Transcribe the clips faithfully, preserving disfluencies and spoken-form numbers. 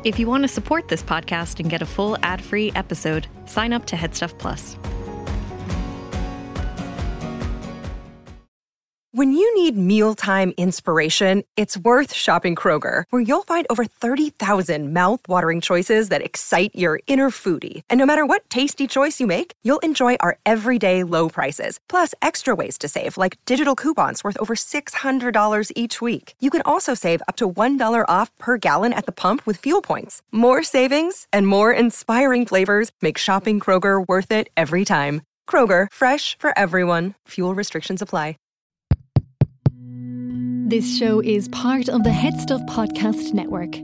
If you want to support this podcast and get a full ad-free episode, sign up to Headstuff Plus. When you need mealtime inspiration, it's worth shopping Kroger, where you'll find over thirty thousand mouth-watering choices that excite your inner foodie. And no matter what tasty choice you make, you'll enjoy our everyday low prices, plus extra ways to save, like digital coupons worth over six hundred dollars each week. You can also save up to one dollar off per gallon at the pump with fuel points. More savings and more inspiring flavors make shopping Kroger worth it every time. Kroger, fresh for everyone. Fuel restrictions apply. This show is part of the Headstuff Podcast Network.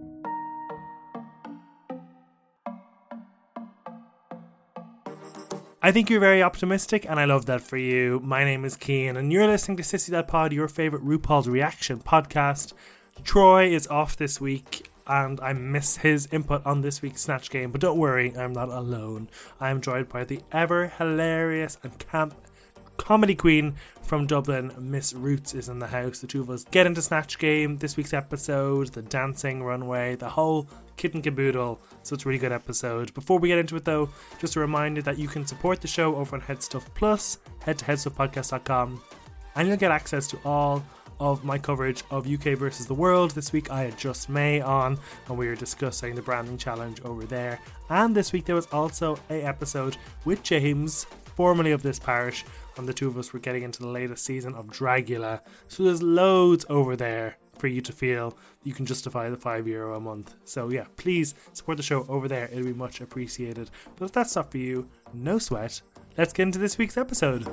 I think you're very optimistic, and I love that for you. My name is Cian, and you're listening to Sissy That Pod, your favourite RuPaul's Reaction podcast. Troy is off this week, and I miss his input on this week's Snatch Game, but don't worry, I'm not alone. I am joined by the ever hilarious and camp comedy queen from Dublin. Miss Roots is in the house. The two of us get into Snatch Game, this week's episode, the dancing runway, the whole kit and caboodle. So it's a really good episode. Before we get into it though, just a reminder that you can support the show over on Headstuff Plus. Head to headstuff podcast dot com and you'll get access to all of my coverage of U K versus the world. This week I had Just May on and we were discussing the branding challenge over there. And this week there was also a episode with James, formerly of this parish, and the two of us were getting into the latest season of Dragula. So there's loads over there for you to feel you can justify the five euro a month. So yeah, please support the show over there. It'll be much appreciated. But if that's not for you, no sweat. Let's get into this week's episode.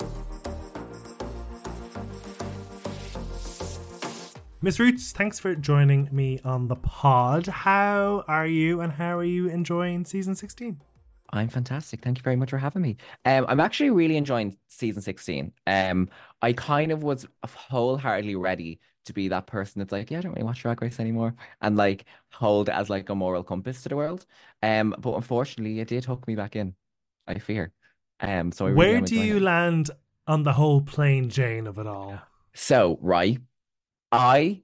Miss Roots, thanks for joining me on the pod. How are you and how are you enjoying season sixteen? I'm fantastic. Thank you very much for having me. Um, I'm actually really enjoying season sixteen. Um, I kind of was wholeheartedly ready to be that person that's like, yeah, I don't really watch Drag Race anymore, and like hold it as like a moral compass to the world. Um, but unfortunately, it did hook me back in, I fear. Um, so I really where am do enjoying you it. land on the whole plain Jane of it all? So, right, I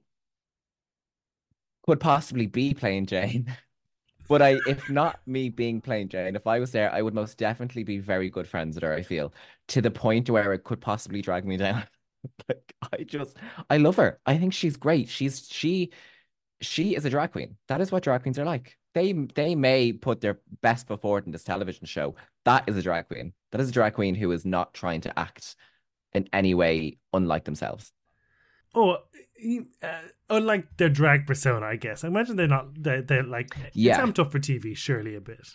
could possibly be plain Jane. But I, if not me being plain Jane, if I was there, I would most definitely be very good friends with her, I feel, to the point where it could possibly drag me down. Like, I just, I love her. I think she's great. She's, she, she is a drag queen. That is what drag queens are like. They, they may put their best foot forward in this television show. That is a drag queen. That is a drag queen who is not trying to act in any way unlike themselves. Oh, uh, unlike their drag persona, I guess. I imagine they're not, they're, they're like, Yeah. it's amped up for T V, surely a bit.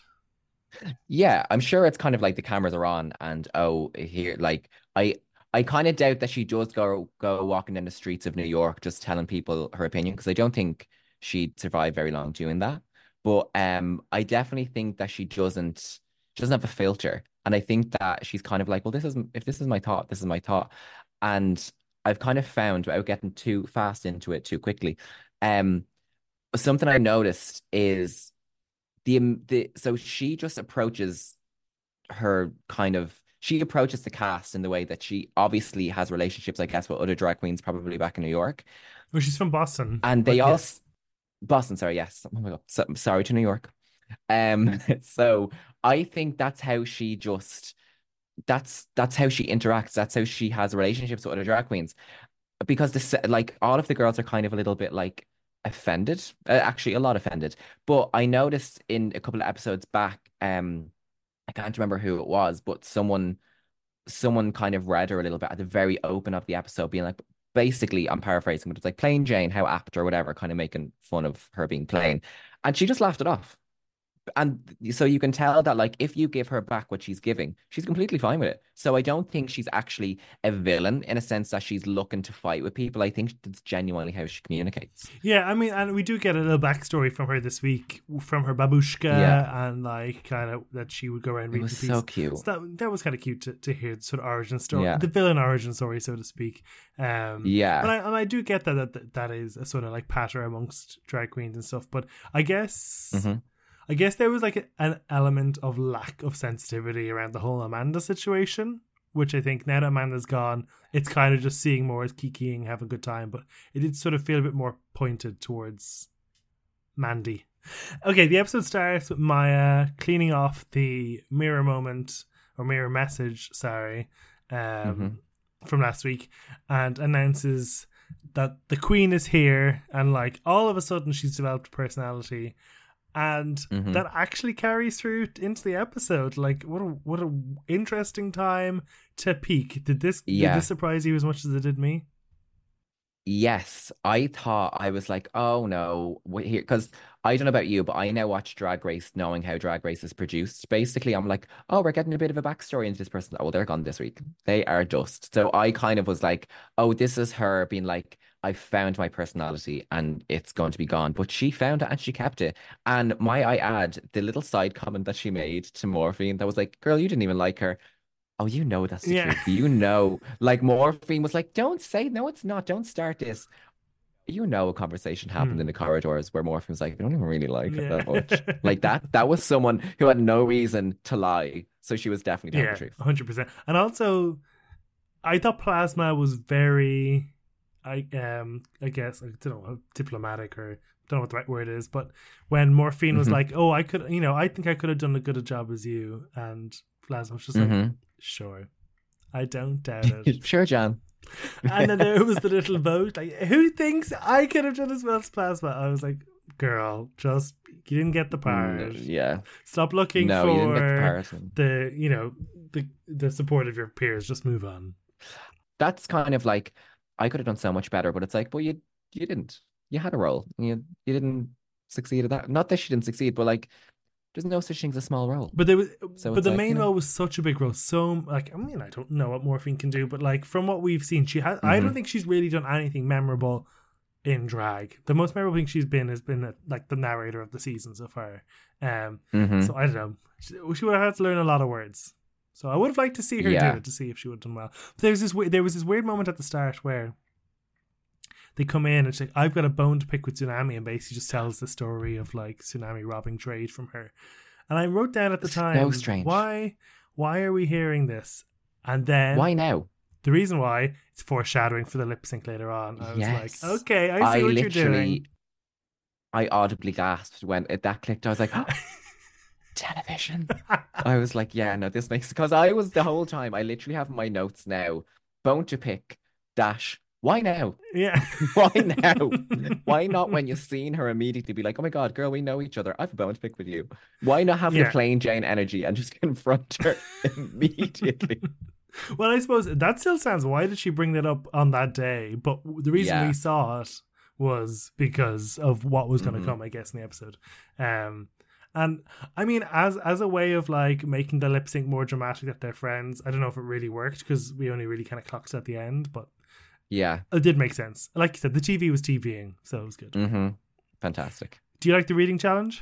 Yeah, I'm sure it's kind of like the cameras are on and oh, here, like, I I kind of doubt that she does go go walking in the streets of New York just telling people her opinion, because I don't think she'd survive very long doing that. But um, I definitely think that she doesn't she doesn't have a filter, and I think that she's kind of like, well, this is if this is my thought, this is my thought, and I've kind of found, without getting too fast into it too quickly, um, something I noticed is the the so she just approaches her kind of she approaches the cast in the way that she obviously has relationships, I guess, with other drag queens probably back in New York. Well, she's from Boston. And they but all yes. Boston, sorry, yes. Oh my God. So, sorry to New York. Um, so I think that's how she just that's that's how she interacts. That's how she has relationships with other drag queens. Because this, like, all of the girls are kind of a little bit like offended, uh, actually a lot offended. But I noticed in a couple of episodes back, um, I can't remember who it was, but someone someone kind of read her a little bit at the very open of the episode, being like, basically, I'm paraphrasing, but it's like, plain Jane, how apt, or whatever, kind of making fun of her being plain. And she just laughed it off. And so you can tell that, like, if you give her back what she's giving, she's completely fine with it. So I don't think she's actually a villain in a sense that she's looking to fight with people. I think that's genuinely how she communicates. Yeah, I mean, and we do get a little backstory from her this week, from her babushka, Yeah. and like kind of that she would go around reading It was the piece. so cute. So that that was kind of cute to, to hear the sort of origin story, Yeah. the villain origin story, so to speak. Um, Yeah. but I, and I do get that, that that is a sort of like patter amongst drag queens and stuff. But I guess. Mhm. I guess there was like a, an element of lack of sensitivity around the whole Amanda situation, which I think now that Amanda's gone, it's kind of just seeing more as kikiing, having a good time. But it did sort of feel a bit more pointed towards Mandy. Okay, the episode starts with Maya cleaning off the mirror moment or mirror message, sorry, um, Mm-hmm. from last week, and announces that the queen is here, and like all of a sudden she's developed a personality, and Mm-hmm. that actually carries through into the episode. Like, what a what a interesting time to peak. Did this Yeah. did this surprise you as much as it did me? Yes, I thought I was like, oh no, wait here, because I don't know about you, but I now watch Drag Race knowing how Drag Race is produced. Basically, I'm like, oh, we're getting a bit of a backstory into this person. Oh, they're gone this week. They are dust. So I kind of was like, oh, this is her being like, I found my personality and it's going to be gone. But she found it and she kept it. And might I add, the little side comment that she made to Morphine that was like, girl, you didn't even like her. Oh, you know that's the Yeah. truth. You know, like Morphine was like, don't say no, it's not. Don't start this. You know, a conversation happened Hmm. in the corridors where Morphine was like, I don't even really like her Yeah. that much. Like that. That was someone who had no reason to lie. So she was definitely telling Yeah, the truth. one hundred percent. And also, I thought Plasma was very, I um, I guess I don't know, diplomatic, or don't know what the right word is, but when Morphine was Mhm. like, "Oh, I could, you know, I think I could have done a good a job as you," and Plasma was just like, Mhm. "Sure, I don't doubt it." Sure, John. And then there was the little vote, like, "Who thinks I could have done as well as Plasma?" I was like, "Girl, just you didn't get the part. Mm, yeah. Stop looking No, for you didn't get the part. the you know the the support of your peers. Just move on." That's kind of like, I could have done so much better, but it's like, well, you you didn't. You had a role. You you didn't succeed at that. Not that she didn't succeed, but like, there's no such thing as a small role. But there was, So but it's the like, main you know. role was such a big role. So like, I mean, I don't know what Morphine can do, but like from what we've seen, she has. I don't Mhm. think she's really done anything memorable in drag. The most memorable thing she's been has been uh, like the narrator of the season so far. Um, Mhm. so I don't know. She, she would have had to learn a lot of words. So I would have liked to see her Yeah. do it to see if she would have done well. But there was this we- there was this weird moment at the start where they come in and she's like, I've got a bone to pick with Tsunami, and basically just tells the story of like Tsunami robbing trade from her. And I wrote down at the So time, strange. why why are we hearing this? And then Why now? the reason why, it's foreshadowing for the lip sync later on. I was Yes. like, okay, I see I what you're literally, doing. I audibly gasped when it, that clicked. I was like, television. I was like, yeah, no, this makes, because I was the whole time, I literally have my notes now. Bone to pick, dash. Why now? Yeah. Why now? Why not when you've seen her immediately be like, oh my God, girl, we know each other. I have a bone to pick with you. Why not have Yeah. the plain Jane energy and just confront her immediately? Well, I suppose that still sounds. Why did she bring that up on that day? But the reason Yeah. we saw it was because of what was going to Mhm. come, I guess, in the episode. Um, and I mean, as as a way of like making the lip sync more dramatic that they're friends, I don't know if it really worked because we only really kind of clocked it at the end, but Yeah. it did make sense. Like you said, the T V was TVing, so it was good. Mm-hmm. Fantastic. Do you like the reading challenge?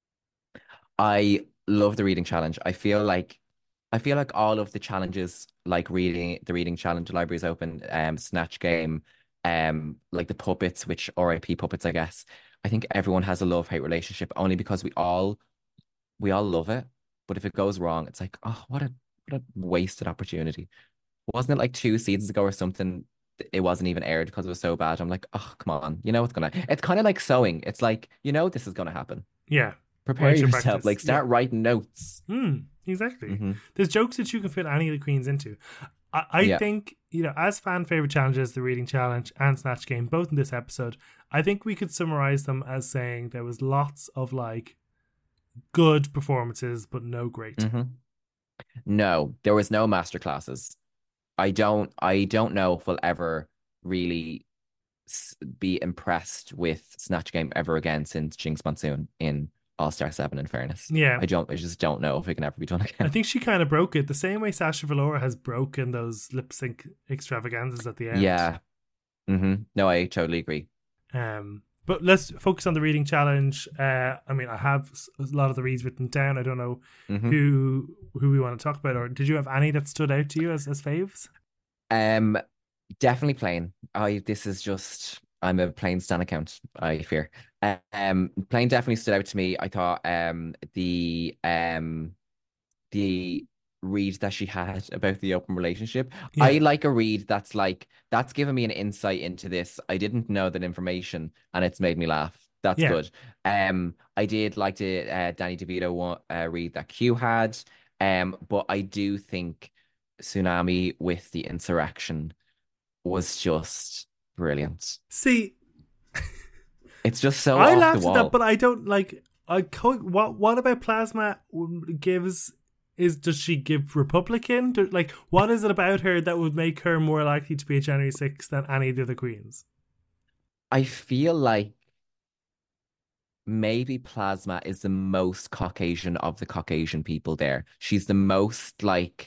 I love the reading challenge. I feel like I feel like all of the challenges, like reading the reading challenge, the library's open, um, Snatch Game, um, like the puppets, which R I P puppets, I guess. I think everyone has a love-hate relationship only because we all we all love it. But if it goes wrong, it's like, oh, what a what a wasted opportunity. Wasn't it like two seasons ago or something? It wasn't even aired because it was so bad. I'm like, oh, come on. You know what's gonna it's kind of like sewing. It's like, you know this is gonna happen. Yeah. Prepare Write your yourself. practice. Like start writing notes. Hmm. Exactly. Mhm. There's jokes that you can fit any of the queens into. I, I Yeah. think, you know, as fan favorite challenges, the reading challenge and Snatch Game, both in this episode, I think we could summarize them as saying there was lots of like good performances, but no great. Mhm. No, there was no master classes. I don't I don't know if we'll ever really s- be impressed with Snatch Game ever again since Jinx Monsoon in All Star seven, in fairness. Yeah. I don't I just don't know if it can ever be done I again. think she kind of broke it the same way Sasha Velour has broken those lip sync extravaganzas at the end. Yeah. hmm No, I totally agree. Um, but let's focus on the reading challenge. Uh, I mean, I have s- a lot of the reads written down. I don't know Mhm. who who we want to talk about, or did you have any that stood out to you as, as faves? Um, definitely plain. I this is just I'm a plain stan account, I fear. Um, plain definitely stood out to me. I thought um the um the read that she had about the open relationship. Yeah. I like a read that's like that's given me an insight into this. I didn't know that information and it's made me laugh. That's Yeah. good. Um, I did like the uh, Danny DeVito one, uh, read that Q had. Um, but I do think Tsunami with the insurrection was just brilliant. See, It's just so I off the laughed at that, wall. but I don't like. I co- what what about Plasma gives? Is does she give Republican? Do, like, what is it about her that would make her more likely to be a January sixth than any of the other queens? I feel like maybe Plasma is the most Caucasian of the Caucasian people there. She's the most like,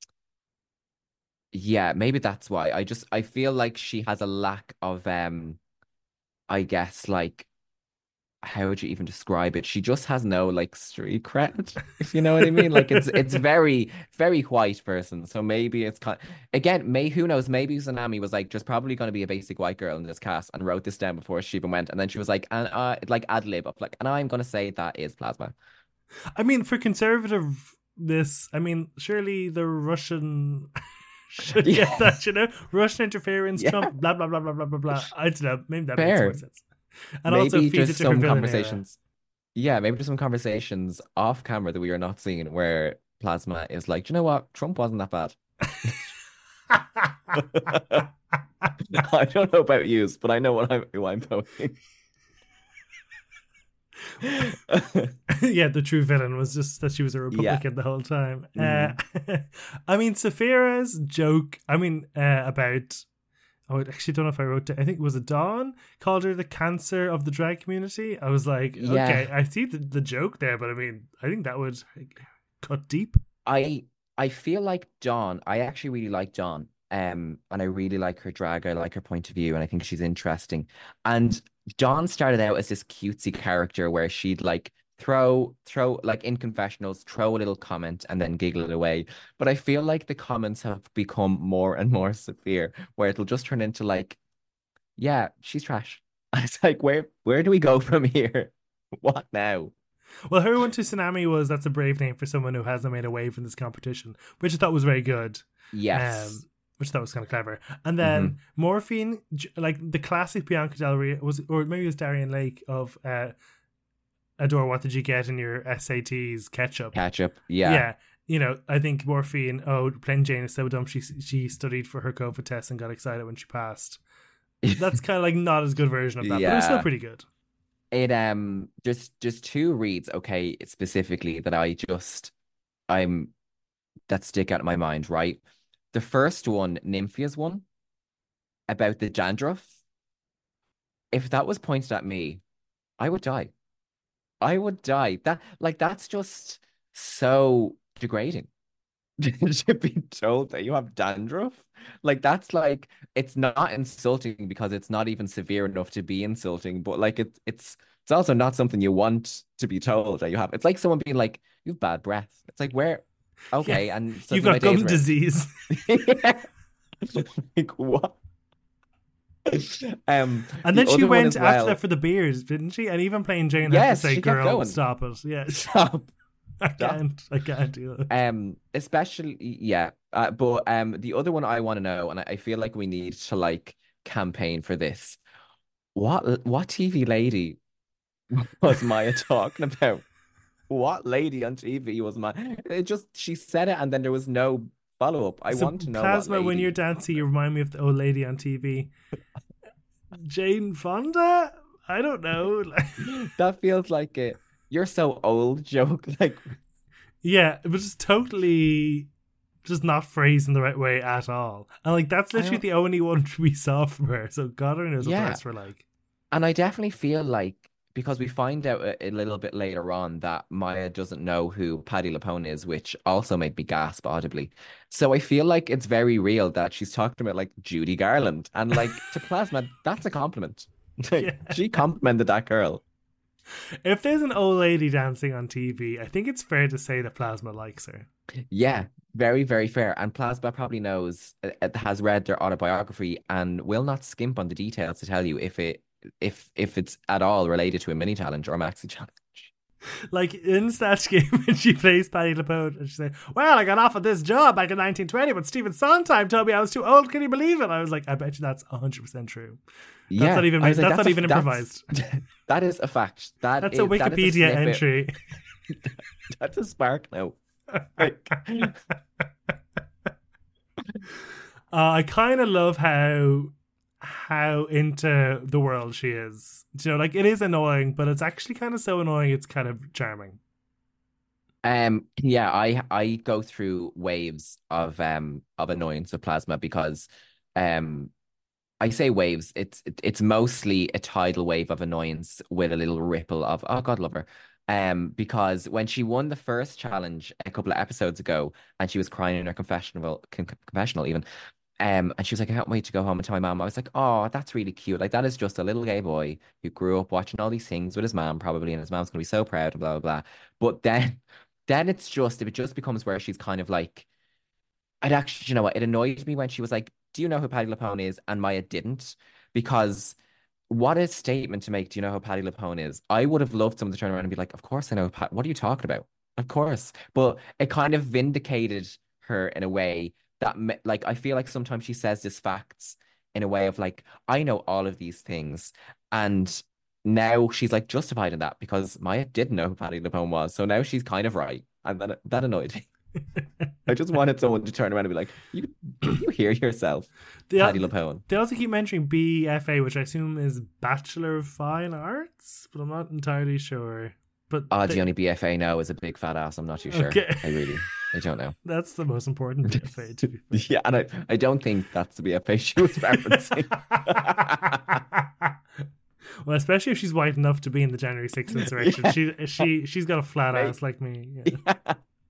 yeah, maybe that's why. I just I feel like she has a lack of um, I guess like how would you even describe it? She just has no like street cred, if you know what I mean. Like it's it's very very white person. So maybe it's kind again, may who knows? Maybe Tsunami was like just probably going to be a basic white girl in this cast and wrote this down before she even went, and then she was like, and uh, like ad lib up like, and I'm going to say that is Plasma. I mean, for conservative this, I mean, surely the Russian should Yeah. get that, you know, Russian interference, Yeah. Trump, blah blah blah blah blah blah blah. I don't know. Maybe that makes Fair. more sense. And Maybe also feeds just it to her some villain era. conversations. Yeah, maybe just some conversations off camera that we are not seeing where Plasma is like, "Do you know what? Trump wasn't that bad." I don't know about you, but I know what I'm who I'm voting. Yeah, the true villain was just that she was a Republican the whole time. Mhm. Uh, I mean, Saphira's joke, I mean, uh, about, oh, I actually don't know if I wrote it, I think it was a Dawn, called her the cancer of the drag community. I was like, Yeah. okay, I see the, the joke there, but I mean, I think that would cut deep. I I feel like Dawn, I actually really like Dawn. Um, and I really like her drag. I like her point of view, and I think she's interesting. And Dawn started out as this cutesy character where she'd like throw throw like in confessionals, throw a little comment and then giggle it away. But I feel like the comments have become more and more severe, where it'll just turn into like, yeah, she's trash. And it's like, where where do we go from here? What now? Well, her one to Tsunami was, that's a brave name for someone who hasn't made a wave in this competition, which I thought was very good. Yes. Um, which I thought was kind of clever. And then Morphine, j- like the classic Bianca Del Rio, was, or maybe it was Darian Lake of uh, Adore, what did you get in your S A Ts? Ketchup. Ketchup. Yeah. Yeah. You know, I think Morphine, oh, plain Jane is so dumb. She she studied for her COVID test and got excited when she passed. That's kind of like not as good version of that, but it was still Yeah. pretty good. It um there's just two reads, okay, specifically that I just I'm that stick out in my mind, right? The first one, Nymphia's one, about the dandruff. If that was pointed at me, I would die. I would die. That like that's just so degrading. To be told that you have dandruff. Like that's like it's not insulting because it's not even severe enough to be insulting, but like it it's it's also not something you want to be told that you have. It's like someone being like, you have bad breath. It's like where okay, Yeah. and You've suddenly got my days gum are- disease. Yeah. Like what? Um And the then she other one went as after well- that for the beers, didn't she? And even Plain Jane had Yes, to say, she kept girl, going. stop it. Yeah. Stop. I can't. I can't do it. Um, especially yeah. Uh, but um, the other one I want to know, and I, I feel like we need to like campaign for this. What what T V lady was Maya talking about? What lady on T V was Maya? It just she said it, and then there was no follow up. I So, want to know Plasma, what when lady. you're dancing, you remind me of the old lady on T V. Jane Fonda? I don't know. That feels like a you're so old joke. Like Yeah, it was just totally just not phrased in the right way at all. And like that's I literally don't- the only one we saw from her. So God only knows what the Yeah. rest were like. And I definitely feel like because we find out a, a little bit later on that Maya doesn't know who Paddy LaPone is, which also made me gasp audibly. So I feel like it's very real that she's talking about like Judy Garland, and like to Plasma, that's a compliment. Like, Yeah. she complimented that girl. If there's an old lady dancing on T V, I think it's fair to say that Plasma likes her. Yeah, very, very fair. And Plasma probably knows, uh, uh, has read their autobiography and will not skimp on the details to tell you if it if if it's at all related to a mini challenge or a maxi challenge. Like in Snatch Game, when she plays Patti LuPone, and she's like, "Well, I got offered this job back in nineteen twenty, but Stephen Sondheim told me I was too old. Can you believe it?" I was like, "I bet you that's one hundred percent true." That's Yeah, not even. I was That's like, not a- even improvised. that's- That is a fact. That That's is, a that is Wikipedia snippet. entry. That's a spark now. Like, Uh, I kind of love how how into the world she is. You know, like it is annoying, but it's actually kind of so annoying. It's kind of charming. um, yeah, I I go through waves of um of annoyance with Plasma because um I say waves. It's it, it's mostly a tidal wave of annoyance with a little ripple of oh God, love her. Um, because when she won the first challenge a couple of episodes ago, and she was crying in her confessional, con confessional even, um, and she was like, "I can't wait to go home and tell my mom." I was like, "Oh, that's really cute. Like that is just a little gay boy who grew up watching all these things with his mom, probably, and his mom's gonna be so proud and blah blah blah." But then, then it's just if it just becomes where she's kind of like. I'd actually, you know what? It annoyed me when she was like, "Do you know who Patti LuPone is?" And Maya didn't, because what a statement to make. Do you know who Patti LuPone is? I would have loved someone to turn around and be like, "Of course I know. Pat. What are you talking about? Of course." But it kind of vindicated her in a way that, me- like, I feel like sometimes she says these facts in a way of like, "I know all of these things," and now she's like justified in that because Maya didn't know who Patti LuPone was, so now she's kind of right, and that that annoyed me. I just wanted someone to turn around and be like, "You, you hear yourself, They, Patti al- LuPone." they also keep mentioning B F A, which I assume is Bachelor of Fine Arts, but I'm not entirely sure. But Oh, they- the only B F A now is a big fat ass. I'm not too sure. Okay. I really, I don't know. that's the most important B F A, to be fair. Yeah, and I, I don't think that's the B F A she was referencing. Well, especially if she's white enough to be in the January sixth insurrection. Yeah. She she she's got a flat Right. ass like me. Yeah. Yeah.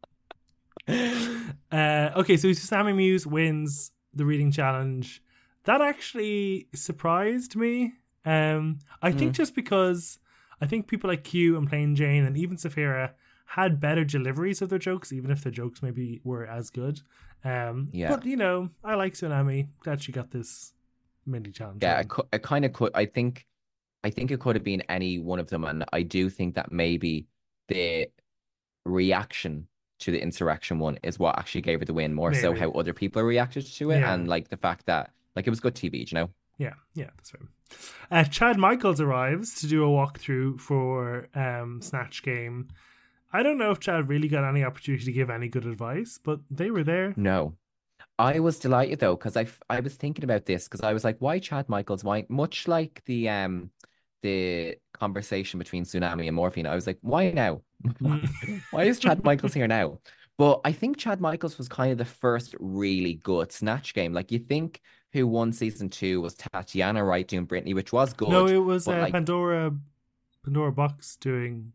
Uh, okay, so Sammy Muse wins the reading challenge. That actually surprised me. Um, I think Mm. just because I think people like Q and Plain Jane and even Saphira had better deliveries of their jokes, even if their jokes maybe were as good. Um, Yeah. But, you know, I like Tsunami. Glad she got this mini challenge. Yeah, I, win. cou- I kind of could. I think, I think it could have been any one of them, and I do think that maybe the reaction to the insurrection one is what actually gave her the win, more so Maybe. how other people reacted to it, Yeah. and like the fact that like it was good T V, do you know? Yeah, yeah, that's right. Uh, Chad Michaels arrives to do a walkthrough for um, Snatch Game. I don't know if Chad really got any opportunity to give any good advice, but they were there. No. I was delighted though, because I, f- I was thinking about this because I was like, why Chad Michaels? Why much like the um the conversation between Tsunami and Morphine, I was like, why now? Why is Chad Michaels here now? But I think Chad Michaels was kind of the first really good Snatch Game. Like you think who won season two was Tatiana, right, doing Britney, which was good. No, it was but, uh, like- Pandora Pandora Box doing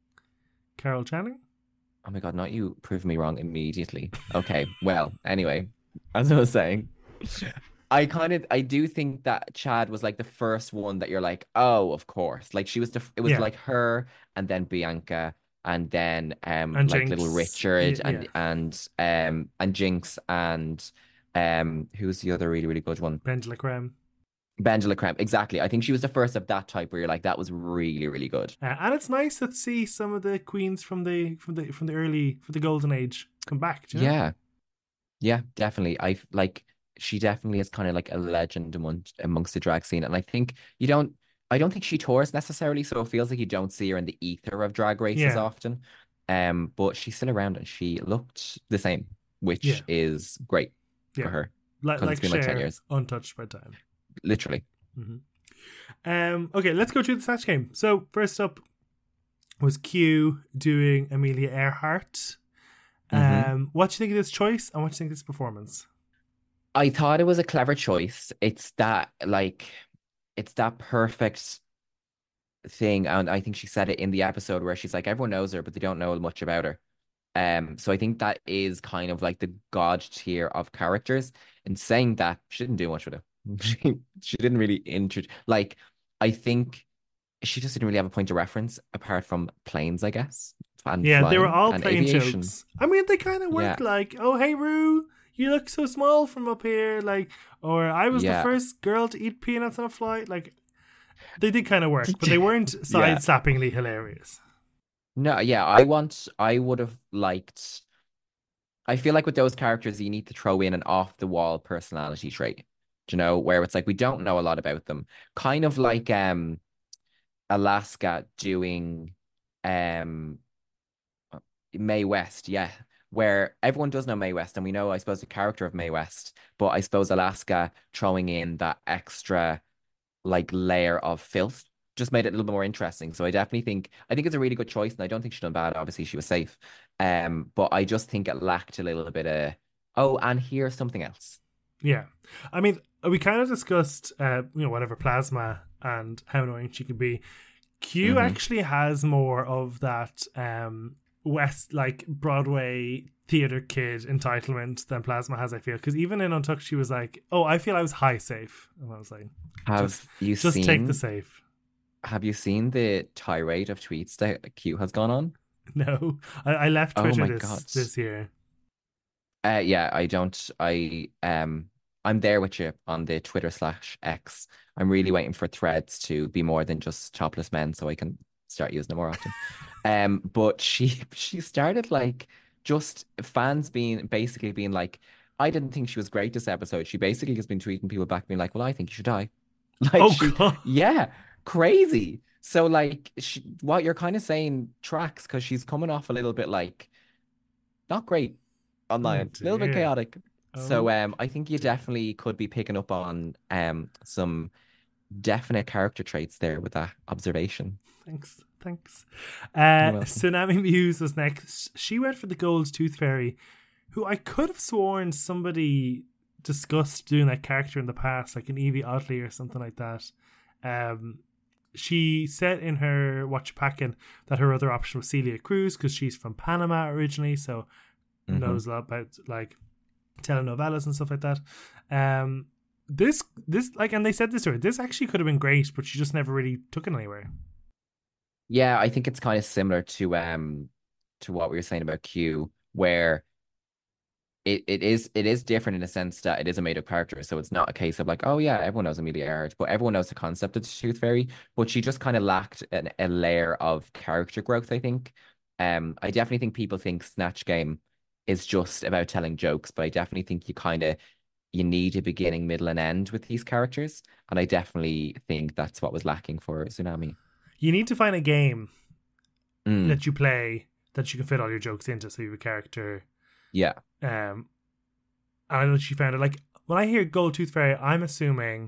Carol Channing. Oh my God, not you prove me wrong immediately. Okay, well, anyway, as I was saying, I kind of I do think that Chad was like the first one that you're like, oh, of course. Like she was the it was Yeah. like her and then Bianca and then um And like Jinx. little Richard Yeah, and yeah. and um and Jinx and um who's the other really, really good one? Pendula Creme. Benjela Creme. Exactly. I think she was the first of that type where you're like, that was really, really good. Uh, and it's nice to see some of the queens from the from the from the early from the golden age come back. Do you know? Yeah. Yeah, definitely. I like she definitely is kind of like a legend among amongst the drag scene. And I think you don't I don't think she tours necessarily, so it feels like you don't see her in the ether of drag races Yeah. often. Um, but she's still around and she looked the same, which Yeah. is great Yeah. for her. Like, 'Cause like it's been like ten Cher, years. untouched by time. Literally. hmm Um. Okay, let's go through the Snatch Game. So first up was Q doing Amelia Earhart. Um, Mhm. what do you think of this choice, and what do you think of this performance? I thought it was a clever choice. It's that like it's that perfect thing, and I think she said it in the episode where she's like, everyone knows her, but they don't know much about her. Um, so I think that is kind of like the god tier of characters. In saying that, she didn't do much with it. She she didn't really introduce like I think she just didn't really have a point of reference apart from planes, I guess. And Yeah, they were flying all and plain aviation. jokes. I mean, they kind of worked Yeah. like, "Oh, hey, Rue, you look so small from up here," like, or "I was Yeah. the first girl to eat peanuts on a flight." Like, they did kind of work, but they weren't side-sappingly hilarious. No, yeah, I want, I would have liked, I feel like with those characters, you need to throw in an off the wall personality trait, do you know, where it's like we don't know a lot about them. Kind of like um Alaska doing um Mae West, yeah, where everyone does know Mae West, and we know, I suppose, the character of Mae West, but I suppose Alaska throwing in that extra like layer of filth just made it a little bit more interesting. So I definitely think I think it's a really good choice, and I don't think she done bad. Obviously, she was safe, um, but I just think it lacked a little bit of oh, and here's something else. Yeah, I mean, we kind of discussed, uh, you know, whatever Plasma and how annoying she could be. Q Mhm. actually has more of that um West, like Broadway theater kid entitlement than Plasma has, I feel, because even in Untucked she was like, oh, I feel I was high safe, and I was like, Have just, you just seen take the safe. have you seen the tirade of tweets that Q has gone on? No, I, I left Oh Twitter my this God. this year. Uh, yeah, I don't. I um, I'm there with you on the Twitter slash X. I'm really waiting for Threads to be more than just topless men, so I can start using them more often. Um, but she she started like just fans being basically being like, I didn't think she was great this episode. She basically has been tweeting people back, being like, well, I think you should die. Like Oh she, god. yeah, crazy. So like, she, what you're kind of saying tracks because she's coming off a little bit like not great Oh online, a little bit dear. chaotic. So Oh um, I think you dear. definitely could be picking up on um some definite character traits there with that observation. Thanks, thanks. Uh, You're welcome. Tsunami Muse was next. She went for the Gold Tooth Fairy, who I could have sworn somebody discussed doing that character in the past, like an Evie Oddly or something like that. Um, she said in her Watch Packin' that her other option was Celia Cruz because she's from Panama originally, so Mhm. knows a lot about like telenovelas and stuff like that. Um, this this like, and they said this to her. This actually could have been great, but she just never really took it anywhere. Yeah, I think it's kind of similar to um to what we were saying about Q, where it, it is it is different in a sense that it is a made up character. So it's not a case of like, oh yeah, everyone knows Amelia Earhart, but everyone knows the concept of the Tooth Fairy. But she just kind of lacked an, a layer of character growth, I think. Um, I definitely think people think Snatch Game is just about telling jokes, but I definitely think you kind of you need a beginning, middle, and end with these characters. And I definitely think that's what was lacking for Tsunami. You need to find a game Mm, that you play that you can fit all your jokes into, so you have a character. yeah. Um, and I know she found it. Like when I hear Gold Tooth Fairy, I'm assuming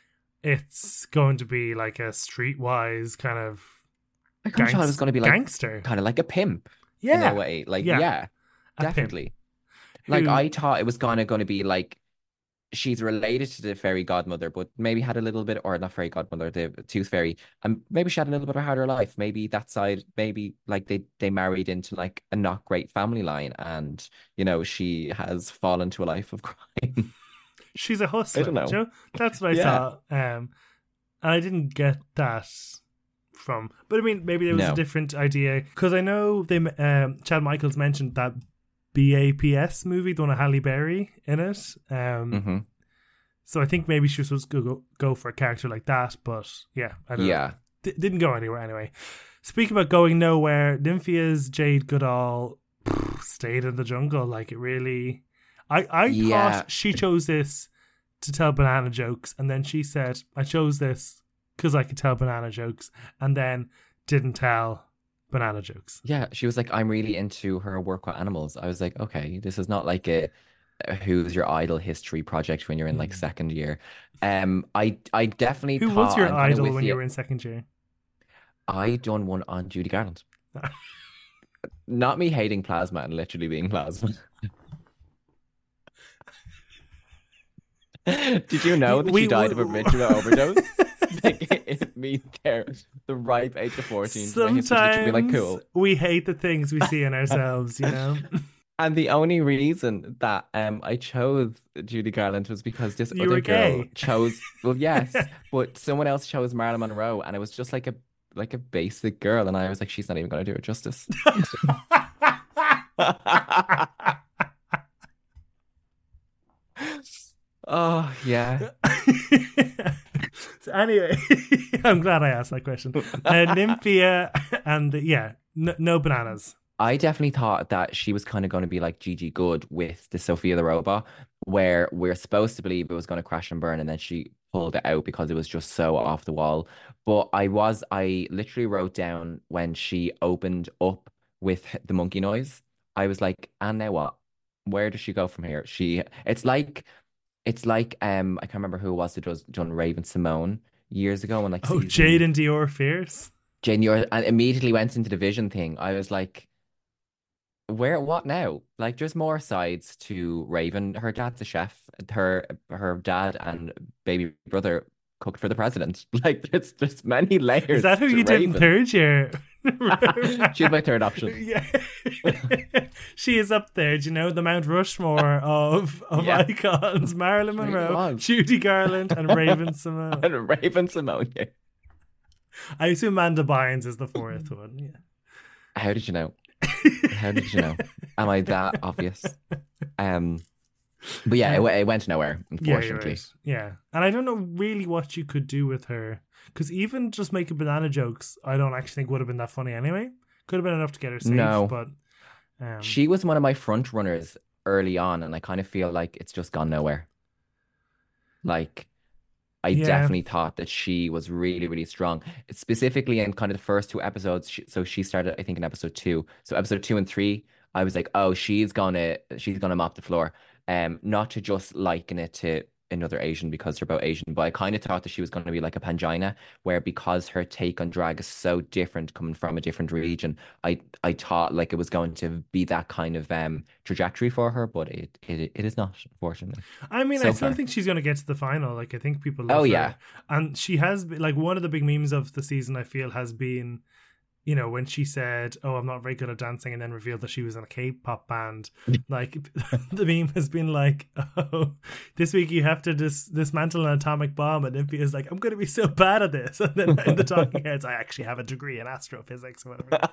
it's going to be like a streetwise kind of I kind of thought it was gangs- going to be like gangster. kind of like a pimp Yeah, in a way. Like, Yeah. yeah, a pimp definitely. Like who- I thought it was kind of going to be like she's related to the fairy godmother, but maybe had a little bit, or not fairy godmother, the tooth fairy, and maybe she had a little bit of a harder life. Maybe that side, maybe like they they married into like a not great family line, and you know she has fallen to a life of crime. she's a hustler. I don't know. You know? That's what I Yeah. saw. Um, and I didn't get that from, but I mean, maybe there was No. a different idea because I know they. Um, Chad Michaels mentioned that B A P S movie, the one with Halle Berry in it. Um, hmm so I think maybe she was supposed to go go for a character like that, but yeah, I don't know. Yeah. D- didn't go anywhere anyway. Speaking about going nowhere, Nymphia's Jade Goodall pff, stayed in the jungle. Like it really, I I Yeah. thought she chose this to tell banana jokes, and then she said, "I chose this because I could tell banana jokes," and then didn't tell banana jokes. Yeah, she was like, I'm really into her work with animals. I was like, okay, this is not like a, a who's your idol history project when you're in like Mm. second year. Um, I I definitely Who thought was your I'm kind of idol with when you you. were in second year? I done one on Judy Garland. Not me hating plasma and literally being plasma. Did you know that We- she died we- of a Benjamin overdose? Like, it means they're the ripe age of fourteen. My history teacher would be like, cool. we hate the things we see in ourselves, you know? And the only reason that um I chose Judy Garland was because this You other were girl gay. chose, well, yes, but someone else chose Marilyn Monroe, and it was just like a like a basic girl, and I was like, she's not even going to do her justice. Oh yeah. So anyway, I'm glad I asked that question. Uh, Nymphia and uh, yeah, No, no bananas. I definitely thought that she was kind of going to be like Gigi Good with the Sophia the Robot, where we're supposed to believe it was going to crash and burn, and then she pulled it out because it was just so off the wall. But I was, I literally wrote down when she opened up with the monkey noise, I was like, and now what? Where does she go from here? She, it's like, it's like, um, I can't remember who it was that does done Raven Simone years ago, and like Oh, season Jade and Dior Fierce. Jane, you're, and immediately went into the Vision thing. I was like, where, what now? Like, there's more sides to Raven. Her dad's a chef. Her her dad and baby brother cooked for the president. Like, there's there's many layers. Is that who to you did in Raven. third year? She's my third option. Yeah. She is up there, do you know, the Mount Rushmore of, of Yeah. icons. Marilyn Really Monroe, was. Judy Garland, and Raven Simone. And Raven Simone. Yeah. I assume Amanda Bynes is the fourth one. Yeah. How did you know? How did you know? Am I that obvious? Um, but yeah, it, w- it went nowhere, Yeah, you're unfortunately. right. Yeah. And I don't know really what you could do with her. Because even just making banana jokes, I don't actually think would have been that funny anyway. Could have been enough to get her safe, No. but um, She was one of my front runners early on, and I kind of feel like it's just gone nowhere. Like, I Yeah. definitely thought that she was really, really strong. Specifically in kind of the first two episodes. She, so she started, I think, in episode two. So episode two and three, I was like, oh, she's gonna, she's gonna mop the floor. Um, not to just liken it to another Asian because they're both Asian, but I kind of thought that she was going to be like a Pangina, where because her take on drag is so different coming from a different region, I I thought like it was going to be that kind of um trajectory for her, but it it, it is not, unfortunately. I mean, so I still far. think she's going to get to the final. Like, I think people love Oh, her. yeah. And she has been, like, one of the big memes of the season, I feel, has been, you know, when she said, oh, I'm not very good at dancing, and then revealed that she was in a K-pop band. Like, the meme has been like, oh, this week you have to dis- dismantle an atomic bomb. And Nymphia's like, I'm going to be so bad at this. And then in the talking heads, I actually have a degree in astrophysics or whatever.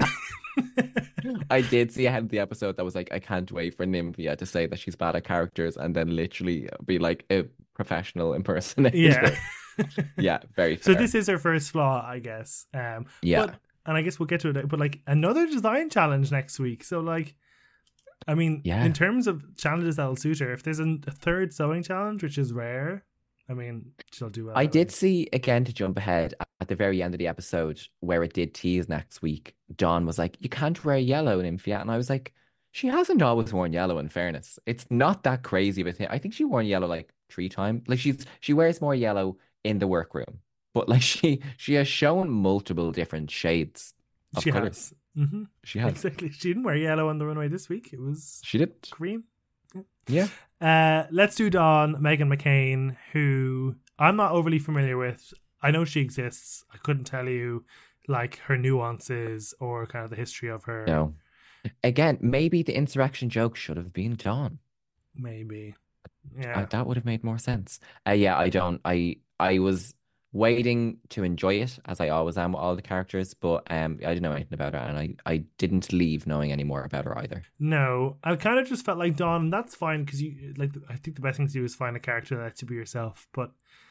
I did see ahead of the episode that was like, I can't wait for Nymphia to say that she's bad at characters and then literally be like a professional impersonator. Yeah. Yeah, very So fair. this is her first flaw, I guess. Um, Yeah. But, and I guess we'll get to it. But like another design challenge next week. So like, I mean, Yeah. in terms of challenges that'll suit her, if there's a, a third sewing challenge, which is rare, I mean, she'll do well. I that did way. see, again, to jump ahead, at the very end of the episode where it did tease next week, Dawn was like, you can't wear yellow, Nymphia. And I was like, she hasn't always worn yellow, in fairness. It's not that crazy with it. I think she wore yellow like three times. Like she's she wears more yellow in the workroom. But like she she has shown multiple different shades of She colours. has. Mm-hmm. She has. Exactly. She didn't wear yellow on the runway this week. It was She did. cream. Yeah. Uh, let's do Dawn, Megan McCain, who I'm not overly familiar with. I know she exists. I couldn't tell you like her nuances or kind of the history of her. No. Again, maybe the insurrection joke should have been Dawn. Maybe. Uh, Yeah. that would have made more sense. Uh, yeah, I don't. I I was waiting to enjoy it, as I always am with all the characters, but um, I didn't know anything about her, and I, I didn't leave knowing any more about her either. No, I kind of just felt like Dawn, and that's fine because you like. I think the best thing to do is find a character that lets you be yourself. But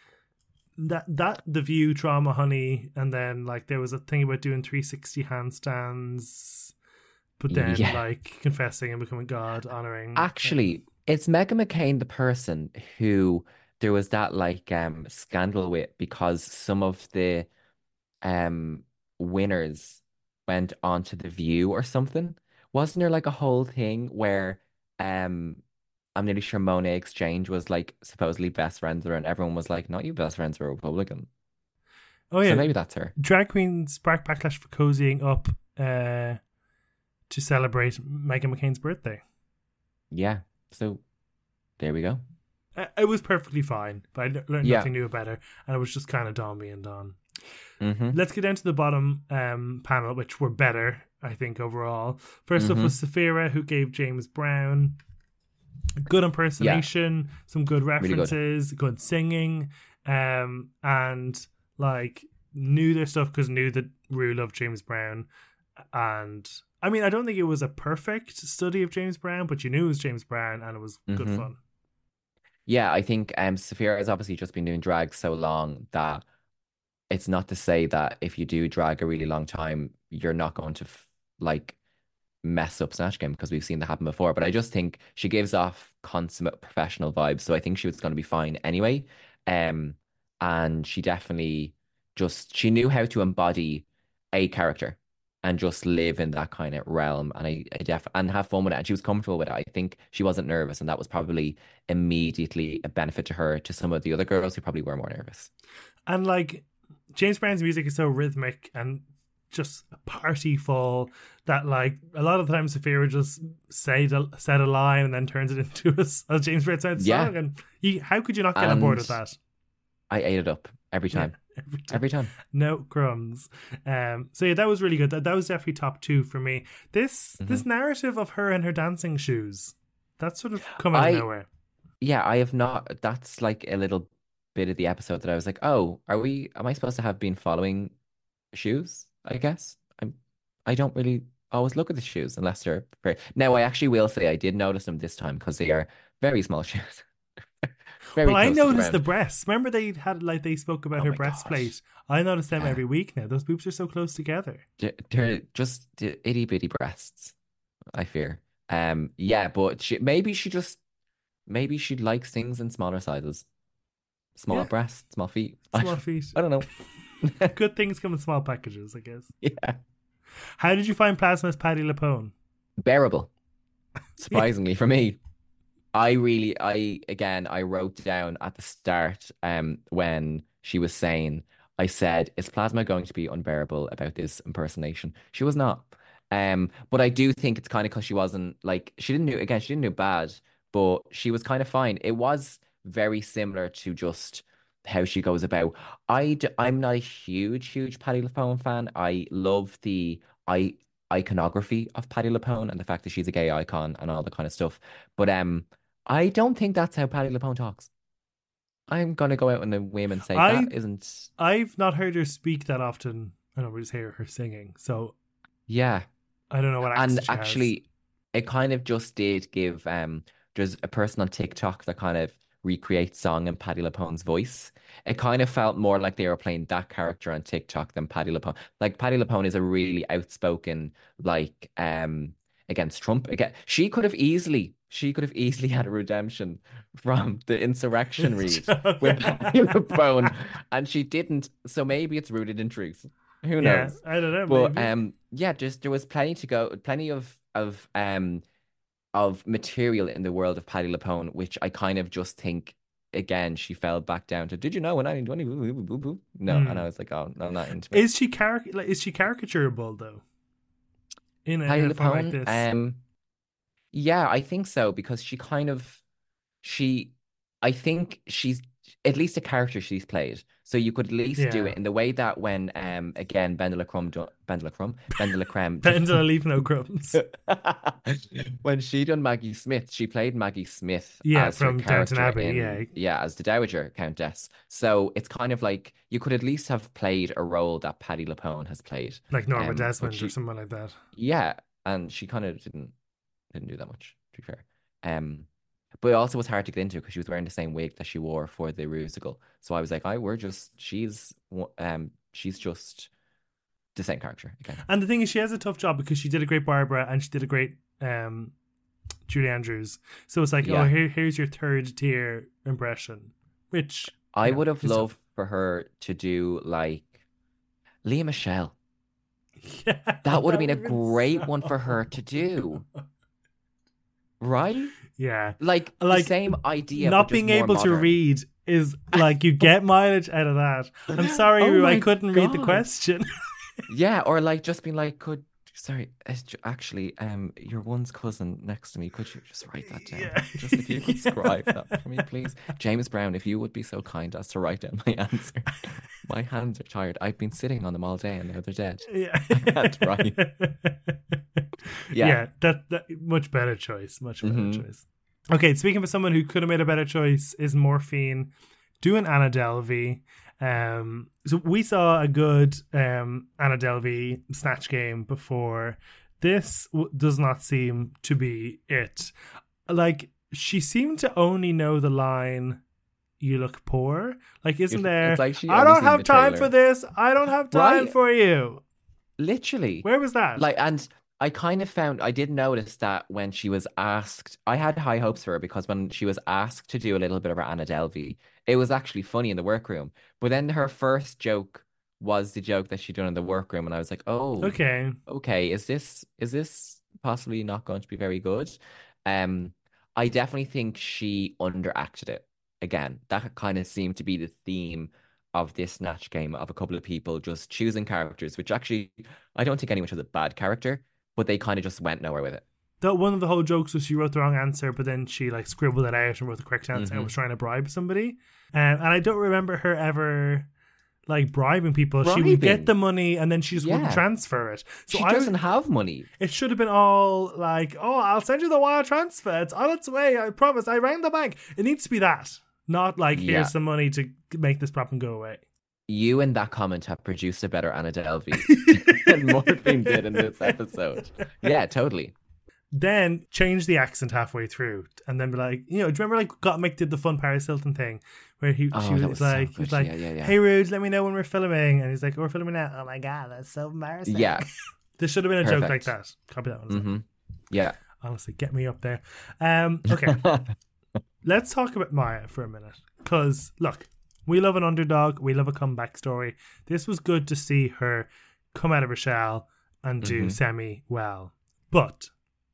that that the View, Trauma, Honey, and then like there was a thing about doing three sixty handstands, but then Yeah. like confessing and becoming God, honoring. Actually, it's Megan McCain the person who there was that like um scandal with because some of the um winners went on to The View or something. Wasn't there like a whole thing where um I'm nearly sure Monet Exchange was like supposedly best friends with her and everyone was like, not you best friends with a Republican. oh yeah, So maybe that's her. drag queens spark backlash for cozying up uh, to celebrate Megan McCain's birthday. Yeah. So there we go. Uh, It was perfectly fine, but I le- learned Yeah. nothing new about her, and it was just kind of Dawn being Dawn. hmm Let's get down to the bottom um, panel, which were better, I think, overall. First up Mhm. was Saphira, who gave James Brown good impersonation, some good good. references, good. singing, um, and like knew their stuff because knew that Rue loved James Brown. And I mean, I don't think it was a perfect study of James Brown, but you knew it was James Brown, and it was good Mhm. fun. Yeah, I think um Saphira has obviously just been doing drag so long that it's not to say that if you do drag a really long time, you're not going to f- like mess up Snatch Game because we've seen that happen before. But I just think she gives off consummate professional vibes, so I think she was going to be fine anyway. Um, and she definitely just she knew how to embody a character and just live in that kind of realm, and I, I def and have fun with it. And she was comfortable with it. I think she wasn't nervous, and that was probably immediately a benefit to her to some of the other girls who probably were more nervous. And like James Brown's music is so rhythmic and just partyful that like a lot of the time Sophia would just say the, said a line and then turns it into a, a James Brown sound Yeah. song. And you, how could you not get on board And with that? I ate it up every time. Yeah, every time. Every time. No crumbs. Um, so yeah, that was really good. That that was definitely top two for me. This Mhm. this narrative of her and her dancing shoes, that's sort of come out I- of nowhere. Yeah, I have not. That's like a little bit of the episode that I was like, oh, are we? Am I supposed to have been following shoes? I guess I'm. I don't really always look at the shoes unless they're very. Now, I actually will say I did notice them this time because they are very small shoes. Very Well, I close to the noticed the, ground. breasts. Remember they had like they spoke about Oh her my breastplate. I noticed them Yeah. every week now. Those boobs are so close together. They're, they're just the itty bitty breasts. I fear. Um. Yeah, but she maybe she just maybe she likes things in smaller sizes. Small Yeah. breasts, small feet. I, Small feet. I don't know. Good things come in small packages, I guess. Yeah. How did you find Plasma's Paddy Lapone? Bearable. Surprisingly for me. I really I again I wrote down at the start um when she was saying I said, is Plasma going to be unbearable about this impersonation? She was not. Um but I do think it's kind of because she wasn't like she didn't do again she didn't do bad, but she was kind of fine. It was very similar to just how she goes about. I d I'm not a huge huge Patti LuPone fan. I love the I iconography of Patti LuPone and the fact that she's a gay icon and all that kind of stuff. But um I don't think that's how Patti LuPone talks. I'm gonna go out on a whim and say I- that isn't. I've not heard her speak that often. I don't just hear her singing, so Yeah, I don't know what accent and she has. actually, it kind of just did give. Um, there's a person on TikTok that kind of recreates song in Patti LuPone's voice. It kind of felt more like they were playing that character on TikTok than Patti LuPone. Like Patti LuPone is a really outspoken, like um against Trump. Again, she could have easily. She could have easily had a redemption from the insurrection read with Patti LuPone, and she didn't. So maybe it's rooted in truth. Who Yeah, knows? I don't know. But maybe. um, yeah, just there was plenty to go, plenty of of um of material in the world of Patti LuPone, which I kind of just think again she fell back down to. Did you know when I twenty? No, Hmm. and I was like, oh, no, I'm not into it. Is she caric- like, is she caricaturable though? In a, Patti in a form like LuPone, this, um, yeah, I think so because she kind of she, I think she's at least a character she's played. So you could at least do Yeah. it in the way that when um again Bendela Crumb do, Bendela Crumb Bendela Creme Pendula leave no crumbs. when she done Maggie Smith, she played Maggie Smith Yeah, as her from Downton character Abbey, in- yeah. yeah, as the Dowager Countess. So it's kind of like you could at least have played a role that Patti LuPone has played. Like Norma Um, but Desmond or she- something like that. Yeah, and she kind of didn't didn't do that much, to be fair. Um, but it also was hard to get into because she was wearing the same wig that she wore for the musical. So I was like, I we're just she's um she's just the same character again. And the thing is, she has a tough job because she did a great Barbara and she did a great um, Julie Andrews. So it's like, Yeah. oh, here, here's your third tier impression, which I Yeah, would have it's tough. loved for her to do like Leah Michelle. yeah, That would have been a would've great so- one for her to do. Right? Yeah, Like, Like, the same idea. not but just being more able to modern. read is like you get mileage out of that. I'm sorry, Oh Rue, I my couldn't read the God. question. Yeah, or like just being like, could sorry, it's ju- actually, um, your one's cousin next to me. Could you just write that down? Yeah. Just if you could scribe that for me, please. James Brown, if you would be so kind as to write down my answer. My hands are tired. I've been sitting on them all day and now they're dead. Yeah, That's right. yeah, Yeah. that, that much better choice, much better Mhm. choice. Okay, speaking of someone who could have made a better choice, is Morphine doing Anna Delvey. Um, so we saw a good um Anna Delvey Snatch Game before. This w- does not seem to be it. Like, she seemed to only know the line, you look poor. Like, isn't It's there? like she I only don't seen have the time trailer. for this. I don't have time Right. for you. Literally. Where was that? Like, and I kind of found, I did notice that when she was asked, I had high hopes for her because when she was asked to do a little bit of her Anna Delvey, it was actually funny in the workroom. But then her first joke was the joke that she'd done in the workroom, and I was like, oh, okay. okay, is this is this possibly not going to be very good? Um, I definitely think she underacted it. Again, that kind of seemed to be the theme of this Snatch Game, of a couple of people just choosing characters, which actually I don't think anyone chose a bad character, but they kind of just went nowhere with it. That one of the whole jokes was she wrote the wrong answer, but then she like scribbled it out and wrote the correct answer Mhm. and was trying to bribe somebody. Um, and I don't remember her ever like bribing people. She would Bribing? get the money and then she just wouldn't Yeah. transfer it. So She I doesn't have money. It should have been all like, "Oh, I'll send you the wire transfer. It's on its way. I promise. I rang the bank." It needs to be that, not like, Yeah. "Here's some money to make this problem go away." You and that comment have produced a better Anna Delvey than Morphine did in this episode. Yeah, totally. Then change the accent halfway through, and then be like, you know, do you remember like Gottmik did the fun Paris Hilton thing where he Oh, she was, that was so like, he was good. like, Yeah, yeah, yeah. "Hey, Rude, let me know when we're filming," and he's like, "We're filming now." Oh my god, that's so embarrassing. Yeah. There should have been a joke like Perfect. that. Copy that one. hmm Yeah. Honestly, get me up there. Um, okay, let's talk about Maya for a minute. Because, look, we love an underdog. We love a comeback story. This was good to see her come out of her shell and do Mhm. semi well. But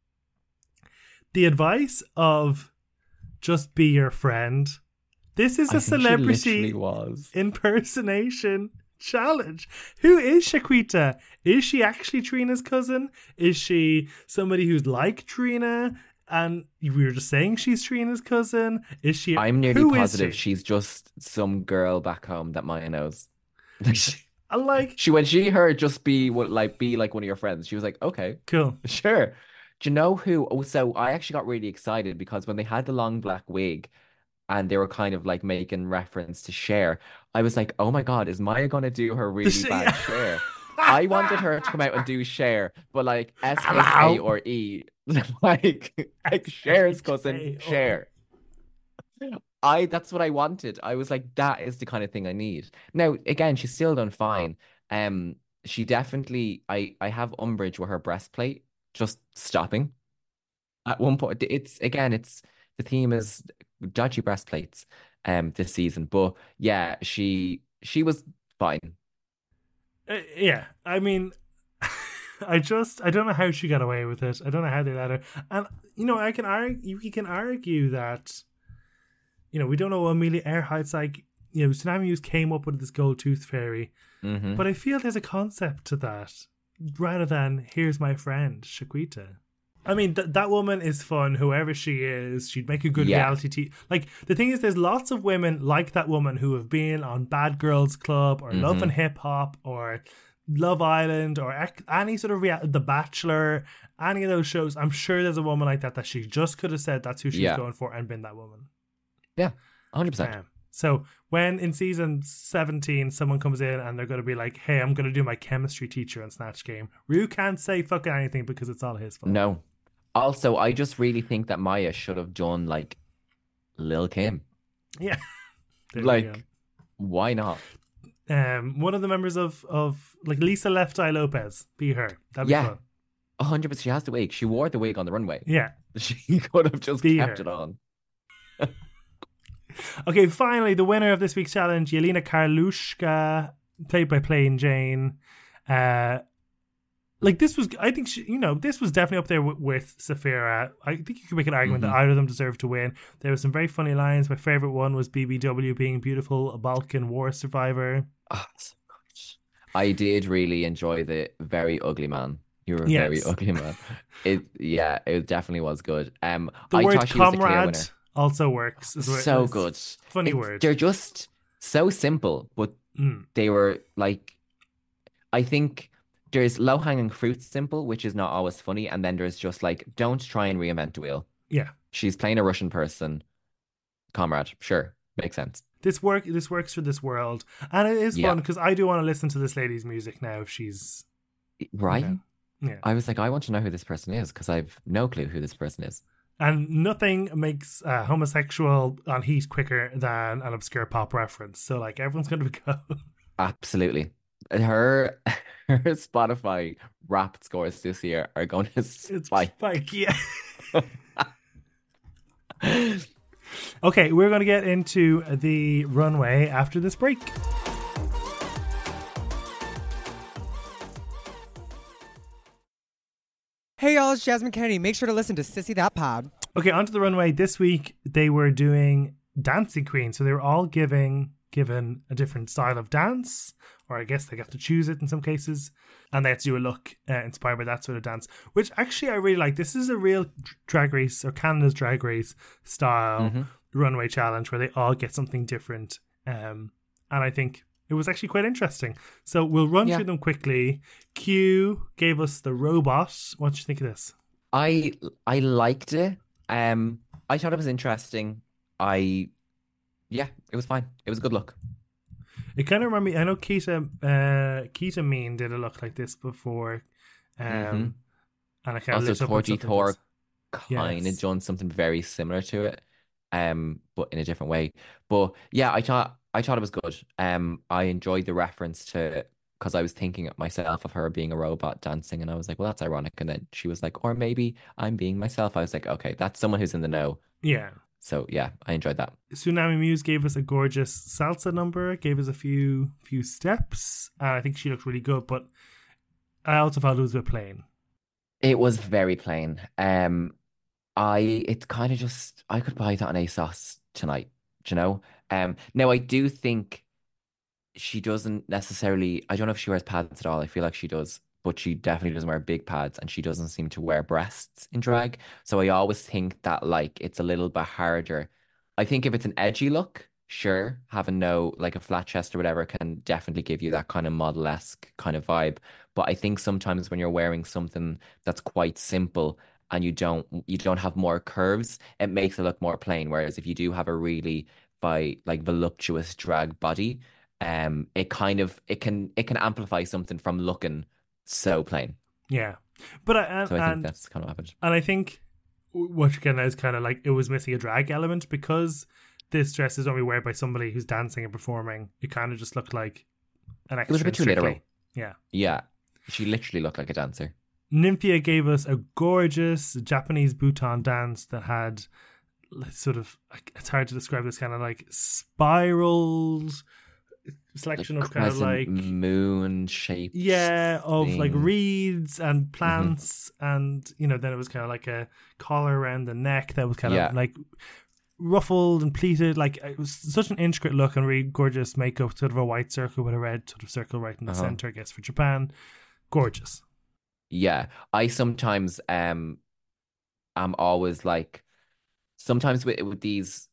the advice of just be your friend, this is I a think she celebrity literally was. impersonation challenge. Who is Shaquita? Is she actually Trina's cousin? Is she somebody who's like Trina? And we were just saying she's Trina's cousin. Is she? I'm nearly who is positive she? she's just some girl back home that Maya knows. she, I like she when she heard just be what like be like one of your friends, she was like, okay, cool. sure. Do you know who? Oh, so I actually got really excited because when they had the long black wig and they were kind of like making reference to Cher, I was like, oh my God, is Maya gonna do her really Sh- bad Cher? I wanted her to come out and do Cher, but like S H A Hello? or E, like like Cher's cousin, S H A or E. Cher. I that's what I wanted. I was like, that is the kind of thing I need. Now, again, she's still done fine. Um, she definitely, I I have umbrage with her breastplate just stopping at one point. It's again, it's the theme is dodgy breastplates um this season, but yeah, she she was fine. Uh, yeah, I mean, I just I don't know how she got away with it. I don't know how they let her. And you know, I can argue. You can argue that, you know, we don't know what Amelia Earhart's like. You know, Tsunami Muse came up with this gold tooth fairy, Mhm. but I feel there's a concept to that rather than here's my friend Shaquita. I mean, th- that woman is fun, whoever she is. She'd make a good Yeah. reality T V. Like, the thing is, there's lots of women like that woman who have been on Bad Girls Club or Love Mhm. and Hip Hop or Love Island or ec- any sort of rea- The Bachelor, any of those shows. I'm sure there's a woman like that that she just could have said that's who she's Yeah. going for and been that woman. Yeah, one hundred percent. Um, so when in season seventeen someone comes in and they're going to be like, hey, I'm going to do my chemistry teacher on Snatch Game, Rue can't say fucking anything because it's all his fault. No. Also, I just really think that Maya should have done like Lil Kim. Yeah. There we Like, why not? go. um, one of the members of, of like Lisa Left Eye Lopez, be her. That'd be Yeah. fun. A hundred percent. She has the wig. She wore the wig on the runway. Yeah. She could have just Be kept her. it on. Okay, finally, the winner of this week's challenge, Yelena Karlushka, played by Plain Jane. Uh, like, this was, I think, she, you know, this was definitely up there with, with Saphira. I think you could make an argument Mhm. that either of them deserved to win. There were some very funny lines. My favorite one was B B W being beautiful, a Balkan war survivor. Oh, so good. I did really enjoy the very ugly man. You were a Yes. very ugly man. It yeah, it definitely was good. Um, The I word thought she was the clear comrade winner. also works. as well. So It's good. Funny It's- word. They're just so simple, but Mm. they were like, I think there's low hanging fruit simple, which is not always funny, and then there's just like, don't try and reinvent the wheel. Yeah. She's playing a Russian person, comrade. Sure, makes sense. This work this works for this world. And it is Yeah. fun because I do want to listen to this lady's music now if she's Right? Yeah. Yeah. I was like, I want to know who this person is because I've no clue who this person is. And nothing makes uh, homosexual on heat quicker than an obscure pop reference. So, like, everyone's going to go. Absolutely. Her her Spotify Wrapped scores this year are going to It's spike. spike, yeah. Okay, we're going to get into the runway after this break. Hey y'all, it's Jasmine Kennedy. Make sure to listen to Sissy That Pod. Okay, onto the runway. This week they were doing Dancing Queen, so they were all giving given a different style of dance, or I guess they got to choose it in some cases, and they had to do a look uh, inspired by that sort of dance, which actually I really like. This is a real Drag Race or Canada's Drag Race style mm-hmm. runway challenge where they all get something different, um, and I think it was actually quite interesting. So we'll run yeah. through them quickly. Q gave us the robot. What did you think of this? I I liked it. Um, I thought it was interesting. I, yeah, it was fine. It was a good look. It kind of reminded me. I know Keita, uh, Keita Mean did a look like this before, um, mm-hmm. and I kind of also Torgy Thor kind of yes. done something very similar to it, um, but in a different way. But yeah, I thought I thought it was good. Um, I enjoyed the reference to. Because I was thinking myself of her being a robot dancing, and I was like, well, that's ironic. And then she was like, or maybe I'm being myself. I was like, okay, that's someone who's in the know. Yeah. So yeah, I enjoyed that. Tsunami Muse gave us a gorgeous salsa number, gave us a few few steps. And I think she looked really good, but I also felt it was a bit plain. It was very plain. Um, I it's kind of just I could buy that on ASOS tonight, you know. Um, now I do think. She doesn't necessarily, I don't know if she wears pads at all. I feel like she does, but she definitely doesn't wear big pads, and she doesn't seem to wear breasts in drag. So I always think that like it's a little bit harder. I think if it's an edgy look, sure, having no like a flat chest or whatever can definitely give you that kind of model-esque kind of vibe. But I think sometimes when you're wearing something that's quite simple and you don't you don't have more curves, it makes it look more plain. Whereas if you do have a really by like voluptuous drag body, um it kind of it can it can amplify something from looking so plain. Yeah, but I, and, so I think and, that's kind of happened. And I think what you're getting at is kind of like it was missing a drag element, because this dress is only wear by somebody who's dancing and performing. It kind of just looked like an extra. It was a bit too literal. Yeah, yeah, she literally looked like a dancer. Nymphia gave us a gorgeous Japanese Bhutan dance that had sort of, it's hard to describe, this kind of like spiraled selection the of kind of like moon shape, yeah, of thing. Like reeds and plants, mm-hmm. and you know, then it was kind of like a collar around the neck that was kind yeah. of like ruffled and pleated. Like it was such an intricate look and really gorgeous makeup. Sort of a white circle with a red sort of circle right in the uh-huh. center, I guess, for Japan. Gorgeous. Yeah, I sometimes um, I'm always like, sometimes with with these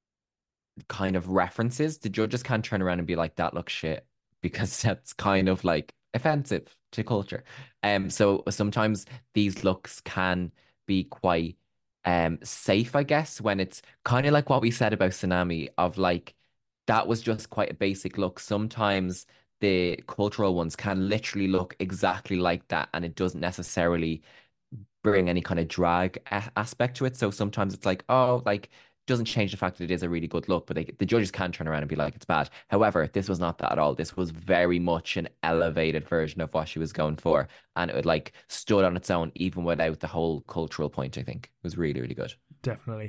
kind of references, the judges can't turn around and be like, that looks shit, because that's kind of like offensive to culture. Um, so sometimes these looks can be quite um safe, I guess, when it's kind of like what we said about Tsunami, of like, that was just quite a basic look. Sometimes the cultural ones can literally look exactly like that, and it doesn't necessarily bring any kind of drag a- aspect to it. So sometimes it's like, oh, like, doesn't change the fact that it is a really good look, but they, the judges can turn around and be like, it's bad. However, this was not that at all. This was very much an elevated version of what she was going for, and it like stood on its own even without the whole cultural point. I think it was really, really good. Definitely.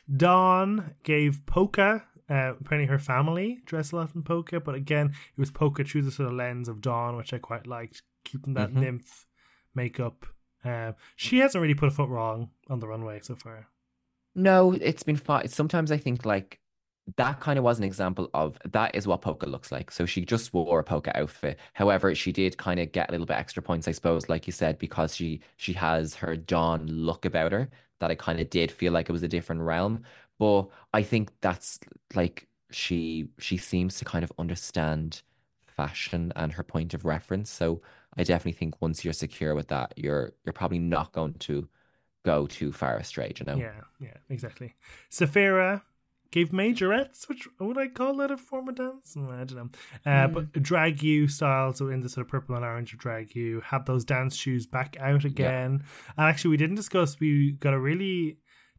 Dawn gave Polka, uh, apparently her family dressed a lot in Polka, but again, it was Polka through the sort of lens of Dawn, which I quite liked, keeping that mm-hmm. nymph makeup. Uh, she hasn't really put a foot wrong on the runway so far. No, it's been fine. Sometimes I think like that kind of was an example of that is what Polka looks like. So she just wore a Polka outfit. However, she did kind of get a little bit extra points, I suppose, like you said, because she she has her Dawn look about her that I kind of did feel like it was a different realm. But I think that's like she she seems to kind of understand fashion and her point of reference. So I definitely think once you're secure with that, you're you're probably not going to go too far astray, you know? Yeah, yeah, exactly. Saphira gave majorettes, which would I call that a form of dance? I don't know. Uh, mm. But Drag You style, so in the sort of purple and orange of Drag You, had those dance shoes back out again. Yeah. And actually, we didn't discuss, we got a really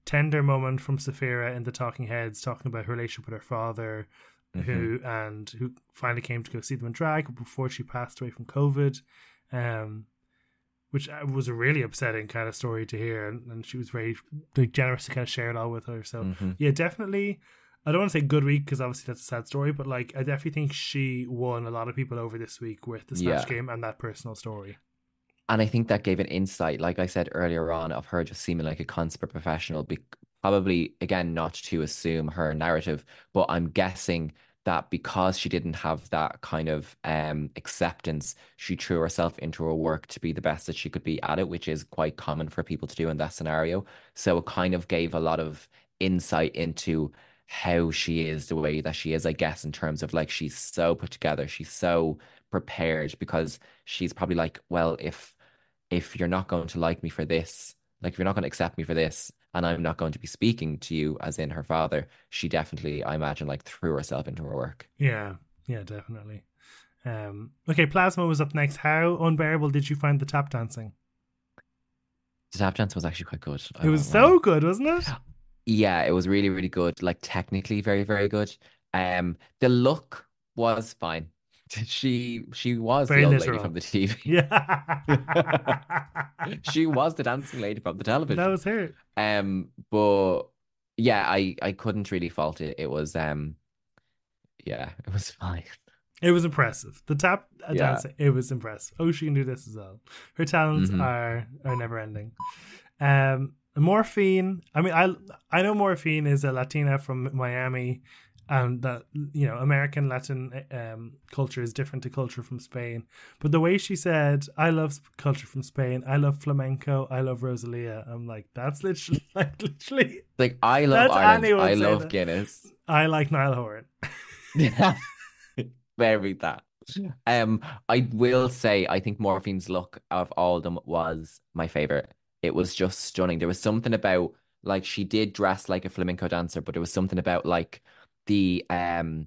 tender moment from Sapphira in the Talking Heads, talking about her relationship with her father, Mm-hmm. who and who finally came to go see them in drag before she passed away from COVID, um, which was a really upsetting kind of story to hear, and, and she was very like, generous to kind of share it all with her. So Mm-hmm. yeah, definitely. I don't want to say good week because obviously that's a sad story, but like I definitely think she won a lot of people over this week with the Snatch Yeah. Game and that personal story. And I think that gave an insight, like I said earlier on, of her just seeming like a consummate professional. Be- probably, again, not to assume her narrative, but I'm guessing that because she didn't have that kind of um, acceptance, she threw herself into her work to be the best that she could be at it, which is quite common for people to do in that scenario. So it kind of gave a lot of insight into how she is the way that she is, I guess, in terms of like she's so put together, she's so prepared, because she's probably like, well, if if you're not going to like me for this, like if you're not going to accept me for this, and I'm not going to be speaking to you as in her father, she definitely, I imagine, like threw herself into her work. Yeah, yeah, definitely. Um, okay, Plasma was up next. How unbearable did you find the tap dancing? The tap dance was actually quite good. I It was won't so lie. good, wasn't it? Yeah, it was really, really good. Like technically very, very good. Um, the look was fine. She she was Very the old lady literal. from the T V. Yeah. She was the dancing lady from the That television. was her. Um, but yeah, I I couldn't really fault it. It was um, yeah, it was fine. It was impressive. The tap uh, Yeah. dancing, it was impressive. Oh, she can do this as well. Her talents Mhm. are are never ending. Um, Morphine. I mean, I I know Morphine is a Latina from Miami, and that you know American Latin um culture is different to culture from Spain. But the way she said, "I love culture from Spain. I love flamenco. I love Rosalia." I'm like, that's literally like literally. Like I love That's Ireland. anyone I say love that. Guinness. I like Niall Horan. Yeah, very that. Um, I will say I think Morphine's look of all of them was my favorite. It was just stunning. There was something about like she did dress like a flamenco dancer, but there was something about like the um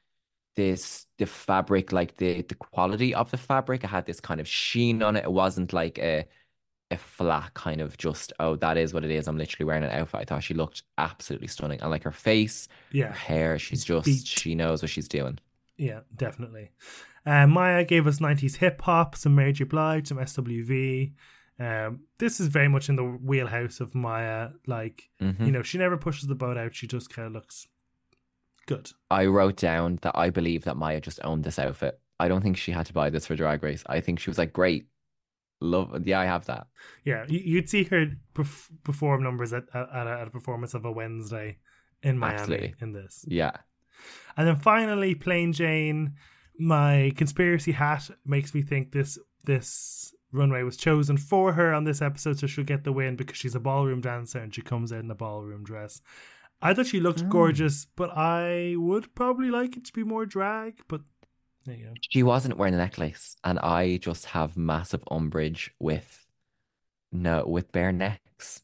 this the fabric, like the the quality of the fabric. It had this kind of sheen on it. It wasn't like a a flat kind of just, oh, that is what it is. I'm literally wearing an outfit. I thought she looked absolutely stunning. And like her face, her Yeah, hair, she's just beat. she knows what she's doing. Yeah, definitely. Uh, Maya gave us nineties hip hop, some Mary J. Blige, some S W V. Um, this is very much in the wheelhouse of Maya. Like, Mhm. you know, she never pushes the boat out. She just kind of looks good. I wrote down that I believe that Maya just owned this outfit. I don't think she had to buy this for Drag Race. I think she was like, great, love, yeah, I have that. Yeah, you- you'd see her perf- perform numbers at, at, at, a, at a performance of a Wednesday in Miami Absolutely. in this. Yeah. And then finally, Plain Jane, my conspiracy hat makes me think this this runway was chosen for her on this episode, so she'll get the win because she's a ballroom dancer and she comes out in a ballroom dress. I thought she looked gorgeous, but I would probably like it to be more drag, but there you go. She wasn't wearing a necklace, and I just have massive umbrage with no with bare necks.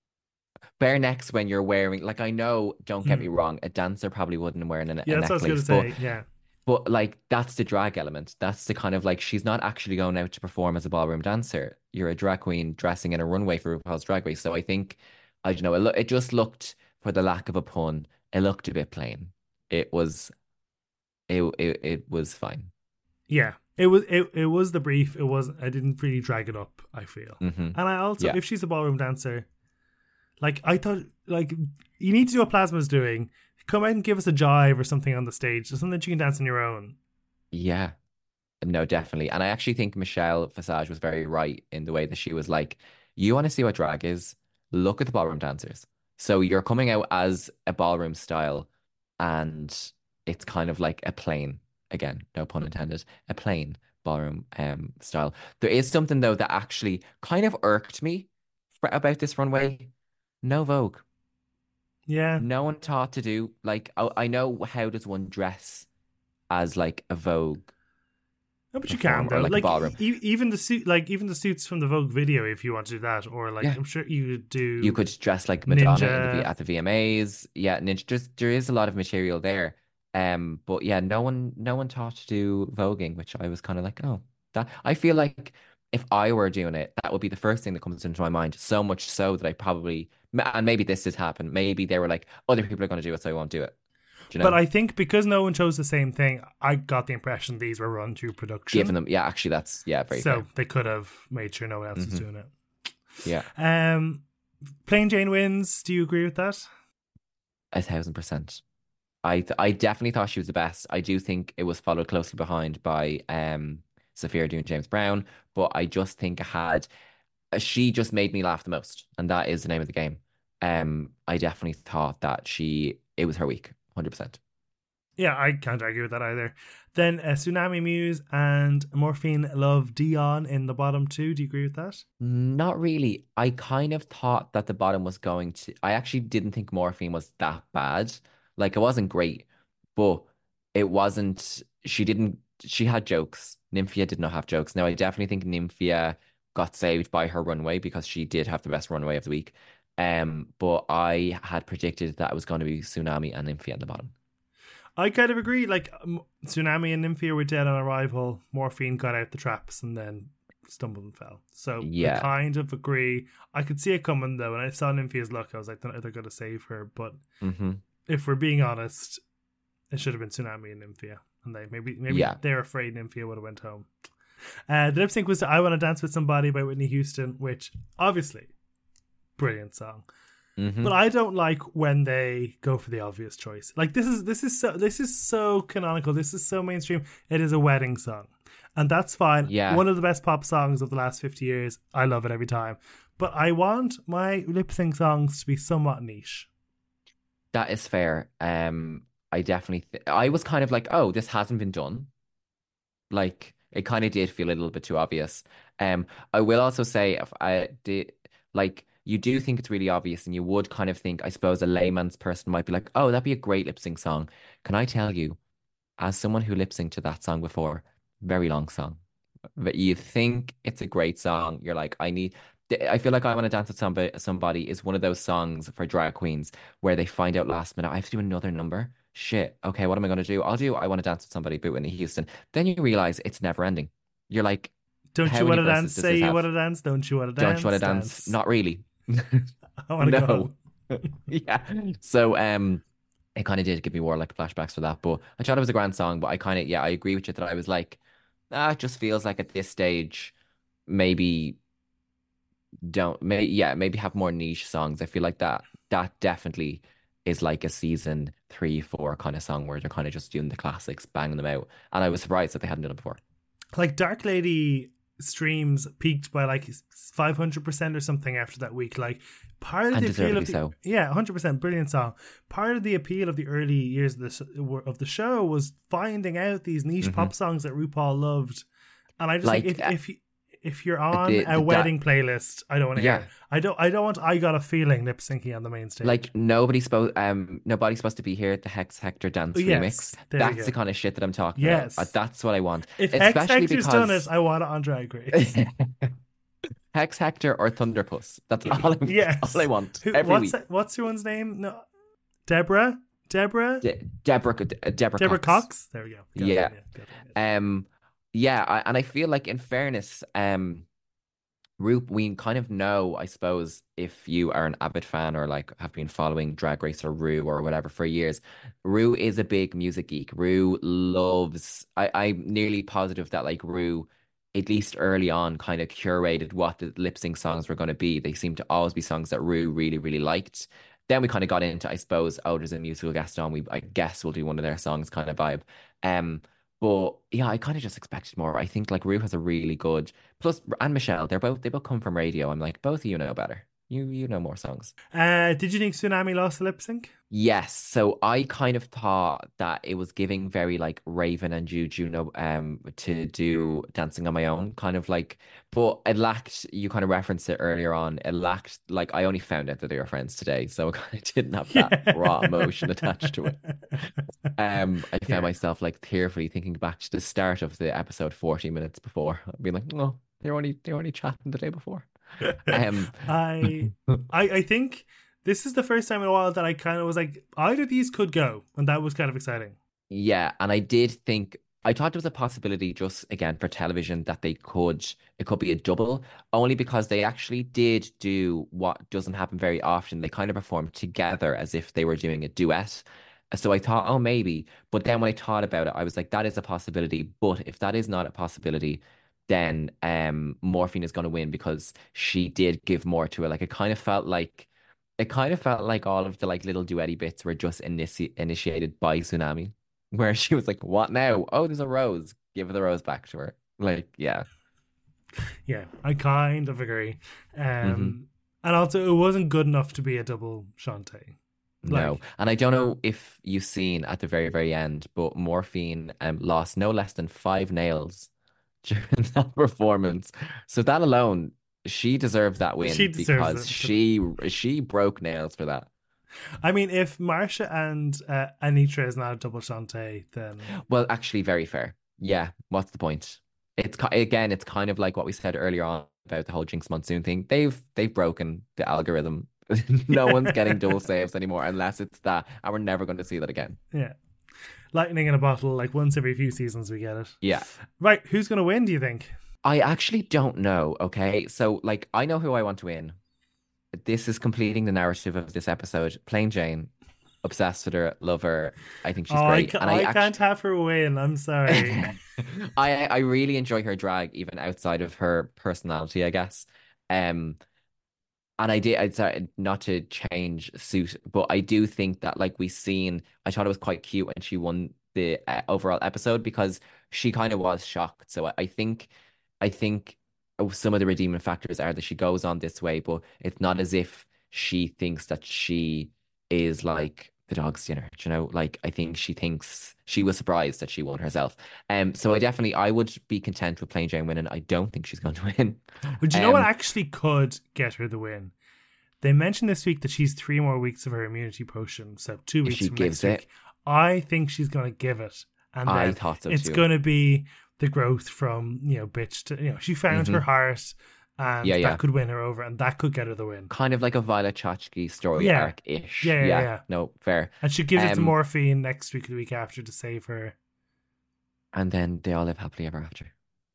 Bare necks when you're wearing, like, I know, don't get me wrong, a dancer probably wouldn't wear an, Yeah, a that's what I was necklace, going to but say, yeah. but like that's the drag element. That's the kind of like she's not actually going out to perform as a ballroom dancer. You're a drag queen dressing in a runway for RuPaul's Drag Race. So I think I don't know. It, lo- it just looked, for the lack of a pun, it looked a bit plain. It was, it it, it was fine. Yeah, it was it, it was the brief. It was I didn't really drag it up, I feel. hmm And I also, Yeah. if she's a ballroom dancer, like I thought, like you need to do what Plasma's doing. Come out and give us a jive or something on the stage, or something that you can dance on your own. Yeah, no, definitely. And I actually think Michelle Visage was very right in the way that she was like, you want to see what drag is? Look at the ballroom dancers. So you're coming out as a ballroom style, and it's kind of like a plain, again, no pun intended, a plain ballroom um style. There is something though that actually kind of irked me for, about this runway. No Vogue. Yeah, No one taught to do like I, I know how does one dress as like a Vogue no, but you perform can or though. like a Like ballroom. e- even the suit, like even the suits from the Vogue video, if you want to do that, or like Yeah. I'm sure you could do. You could dress like Madonna in the, V- Ninja. at the V M As. Yeah, ninja. Just there is a lot of material there. Um, but yeah, no one, no one taught to do voguing, which I was kind of like, oh, that. I feel like if I were doing it, that would be the first thing that comes into my mind. So much so that I probably, and maybe this did happen. Maybe they were like, other people are going to do it, so I won't do it. Do you know? But I think because no one chose the same thing, I got the impression these were run through production. Giving them, yeah, actually, that's yeah, very so fair. they could have made sure no one else Mm-hmm. was doing it. Yeah, Um, Plain Jane wins. Do you agree with that? a thousand percent. I th- I definitely thought she was the best. I do think it was followed closely behind by um Sophia doing James Brown, but I just think it had she just made me laugh the most, and that is the name of the game. Um, I definitely thought that she it was her week, one hundred percent. Yeah, I can't argue with that either. Then uh, Tsunami Muse and Morphine Love Dion in the bottom two. Do you agree with that? Not really. I kind of thought that the bottom was going to. I actually didn't think Morphine was that bad. Like, it wasn't great, but it wasn't. She didn't. She had jokes. Nymphia did not have jokes. Now, I definitely think Nymphia got saved by her runway because she did have the best runway of the week. Um, but I had predicted that it was going to be Tsunami and Nymphia at the bottom. I kind of agree. Like, um, Tsunami and Nymphia were dead on arrival. Morphine got out the traps and then stumbled and fell. So Yeah. I kind of agree. I could see it coming though. When I saw Nymphia's look, I was like, they're going to save her. But Mm-hmm. if we're being honest, it should have been Tsunami and Nymphia. And they maybe maybe Yeah. they're afraid Nymphia would have went home. Uh, the lip sync was to I Want to Dance with Somebody by Whitney Houston, which obviously, brilliant song. Mm-hmm. But I don't like when they go for the obvious choice. Like this is this is so this is so canonical. This is so mainstream. It is a wedding song, and that's fine. Yeah. One of the best pop songs of the last fifty years. I love it every time. But I want my lip sync songs to be somewhat niche. That is fair. Um, I definitely, th- I was kind of like, oh, this hasn't been done. Like, it kind of did feel a little bit too obvious. Um, I will also say, if I did, like, you do think it's really obvious, and you would kind of think, I suppose, a layman's person might be like, oh, that'd be a great lip sync song. Can I tell you, as someone who lip synced to that song before, very long song, but you think it's a great song, you're like, I need. I feel like I Want to Dance with Somebody, somebody is one of those songs for drag queens where they find out last minute, I have to do another number. Shit. Okay, what am I going to do? I'll do I Want to Dance with Somebody by Whitney Houston. Then you realize it's never ending. You're like, Don't how you want to many dance? verses does Say this you have? want to dance. Don't you want to Don't dance? you want to dance? Not really. I want to No. go. Yeah. So um it kind of did give me more like flashbacks for that. But I thought it was a grand song, but I kind of yeah, I agree with you that I was like, ah, it just feels like at this stage, maybe don't may yeah, maybe have more niche songs. I feel like that that definitely is like a season three, four kind of song where they're kind of just doing the classics, banging them out. And I was surprised that they hadn't done it before. Like Dark Lady streams peaked by like five hundred percent or something after that week. Like part of And the appeal of deservedly the, so. yeah, one hundred percent brilliant song. Part of the appeal of the early years of the s- of the show was finding out these niche Mhm. pop songs that RuPaul loved. And I just Like, think if uh, if you, if you're on the- a the- wedding playlist, I don't want to Yeah. hear. It. I don't. I don't want. I got a feeling lip syncing on the main stage. Like nobody's supposed um nobody's supposed to be here at the Hex Hector dance Yes, remix. there you That's go. the kind of shit that I'm talking Yes. about. Uh, That's what I want. if Hex Especially Hector's done it, because I want it on Drag Race. Hex Hector or Thunderpuss. That's all I, Yes. that's all I want Who, every what's week. that- what's your one's name? No, Deborah. Deborah. De- Deborah, De- Deborah, Deborah Cox. Cox. There we go. Got Yeah. it, got it, got it. Um, yeah, I, and I feel like, in fairness, um, Roop, we kind of know, I suppose, if you are an avid fan or like have been following Drag Race or Rue or whatever for years, Rue is a big music geek. Rue loves. I, I'm nearly positive that like Rue, at least early on, kind of curated what the lip sync songs were going to be. They seem to always be songs that Rue really, really liked. Then we kind of got into, I suppose, oh, there's a musical guest on. We, I guess, we'll do one of their songs kind of vibe. Um, but yeah, I kind of just expected more. I think like Rue has a really good plus, and Michelle. They're both they both come from radio. I'm like, both of you know better. You you know more songs. Uh, did you think Tsunami lost the lip sync? Yes. So I kind of thought that it was giving very like Raven and Juju, know, um, to do Dancing on My Own, kind of like, but it lacked, you kind of referenced it earlier on, it lacked, like, I only found out that they were friends today, so it kind of didn't have that Yeah. raw emotion attached to it. Um, I found Yeah. myself like tearfully thinking back to the start of the episode forty minutes before, being like, oh, they're only, they're only chatting the day before. Um, I, I, I think this is the first time in a while that I kind of was like, either of these could go, and that was kind of exciting. Yeah, and I did think I thought there was a possibility just again for television that they could it could be a double, only because they actually did do what doesn't happen very often. They kind of performed together as if they were doing a duet. So I thought, oh, maybe. But then when I thought about it, I was like, that is a possibility. But if that is not a possibility, then um Morphine is going to win because she did give more to it. Like it kind of felt like it kind of felt like all of the like little duetty bits were just initi initiated by Tsunami, where she was like, "What now? Oh, there's a rose. Give the rose back to her." Like, yeah. Yeah, I kind of agree. hmm Um, and also, it wasn't good enough to be a double Shantae. No. Like, And I don't know if you've seen at the very, very end, but Morphine um lost no less than five nails during that performance. So that alone, she deserves that she win deserves because it. she she broke nails for that. I mean, if Marsha and uh, Anitra is not a double Shantae, then Well, actually, very fair. Yeah, what's the point? It's ki- again, it's kind of like what we said earlier on about the whole Jinx Monsoon thing. They've they've broken the algorithm. No one's getting double saves anymore unless it's that, and we're never going to see that again. yeah, lightning in a bottle. Like once every few seasons, we get it. Yeah. Right, who's going to win? Do you think? I actually don't know, okay? So, like, I know who I want to win. This is completing the narrative of this episode. Plain Jane, obsessed with her, love her. I think she's Oh, I, great. ca- And I, I can't have her win. I'm sorry. I I really enjoy her drag, even outside of her personality, I guess. Um, and I did, I'd say not to change suit, but I do think that like we seen, I thought it was quite cute when she won the uh, overall episode because she kind of was shocked. So I, I think, I think oh, some of the redeeming factors are that she goes on this way, but it's not as if she thinks that she is like the dog's dinner. Do you know, like I think she thinks she was surprised that she won herself. Um, so I definitely I would be content with Plain Jane winning. I don't think she's going to win. But you know what Um, actually could get her the win? They mentioned this week that she's three more weeks of her immunity potion, so two If weeks she from gives next it- week. I think she's going to give it, and I then thought so it's too. going to be the growth from you know bitch to you know she found her Mhm. heart, and Yeah, that yeah. could win her over, and that could get her the win. Kind of like a Violet Chachki story Yeah. arc-ish. Yeah, yeah, yeah. No, fair. And she gives it to Um, Morphine next week or the week after to save her. And then they all live happily ever after.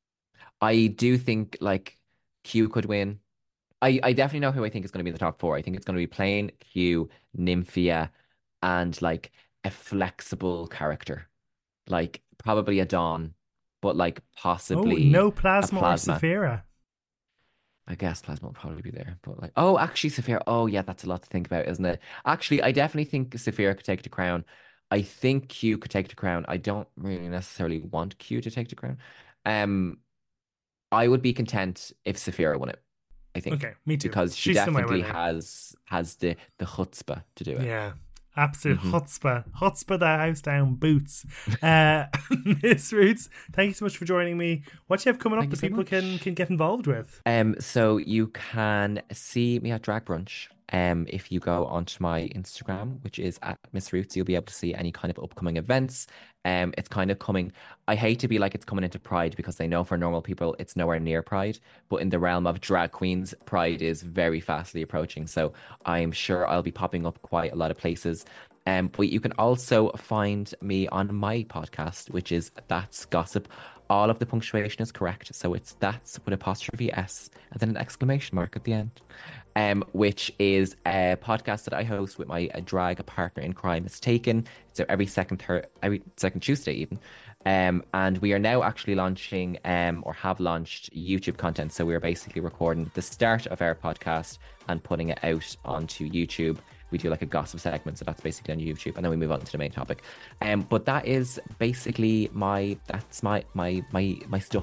I do think like Q could win. I, I definitely know who I think is going to be in the top four. I think it's going to be Plain, Q, Nymphia, and like a flexible character. Like probably a Dawn, but like Oh, possibly no a Plasma, Plasma. or Saphira. I guess Plasma will probably be there. But like, oh, actually, Saphira. Oh, yeah, that's a lot to think about, isn't it? Actually, I definitely think Saphira could take the crown. I think Q could take the crown. I don't really necessarily want Q to take the crown. Um, I would be content if Saphira won it. I think Okay, me too. because she She's still my definitely winner. has has the the chutzpah to do it. Yeah. Absolute Mhm. chutzpah. Chutzpah the house down boots. Uh, Miss Roots, thank you so much for joining me. What do you have coming up Thank that you so people can, much. can get involved with? Um, so you can see me at Drag Brunch. Um, if you go onto my Instagram, which is at Miss Roots, you'll be able to see any kind of upcoming events. Um, it's kind of coming. I hate to be like it's coming into Pride because I know for normal people it's nowhere near Pride, but in the realm of drag queens, Pride is very fastly approaching. So I'm sure I'll be popping up quite a lot of places. Um, but you can also find me on my podcast, which is That's Gossip. All of the punctuation is correct. So it's that's with apostrophe S and then an exclamation mark at the end. Um, which is a podcast that I host with my uh, drag partner in crime, Is Taken. So every second third, every second Tuesday even. Um, and we are now actually launching um, or have launched YouTube content. So we're basically recording the start of our podcast and putting it out onto YouTube. We do like a gossip segment, so that's basically on YouTube, and then we move on to the main topic. Um, but that is basically my that's my my my my stuff.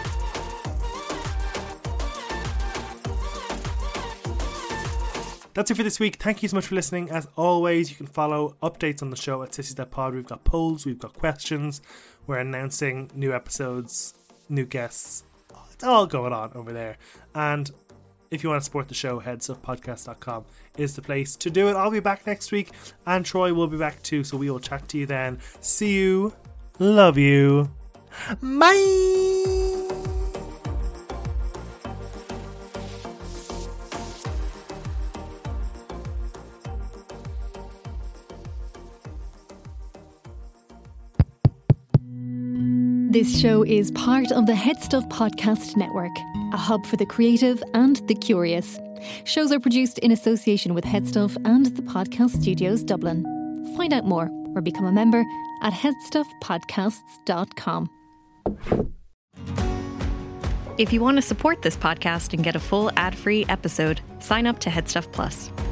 That's it for this week. Thank you so much for listening. As always, you can follow updates on the show at Sissy That Pod. We've got polls, we've got questions. We're announcing new episodes, new guests. It's all going on over there. And if you want to support the show, heads up podcast dot com is the place to do it. I'll be back next week, and Troy will be back too, so we will chat to you then. See you. Love you. Bye. This show is part of the Head Stuff Podcast Network, a hub for the creative and the curious. Shows are produced in association with Head Stuff and the Podcast Studios Dublin. Find out more or become a member at head stuff podcasts dot com. If you want to support this podcast and get a full ad-free episode, sign up to Headstuff Plus.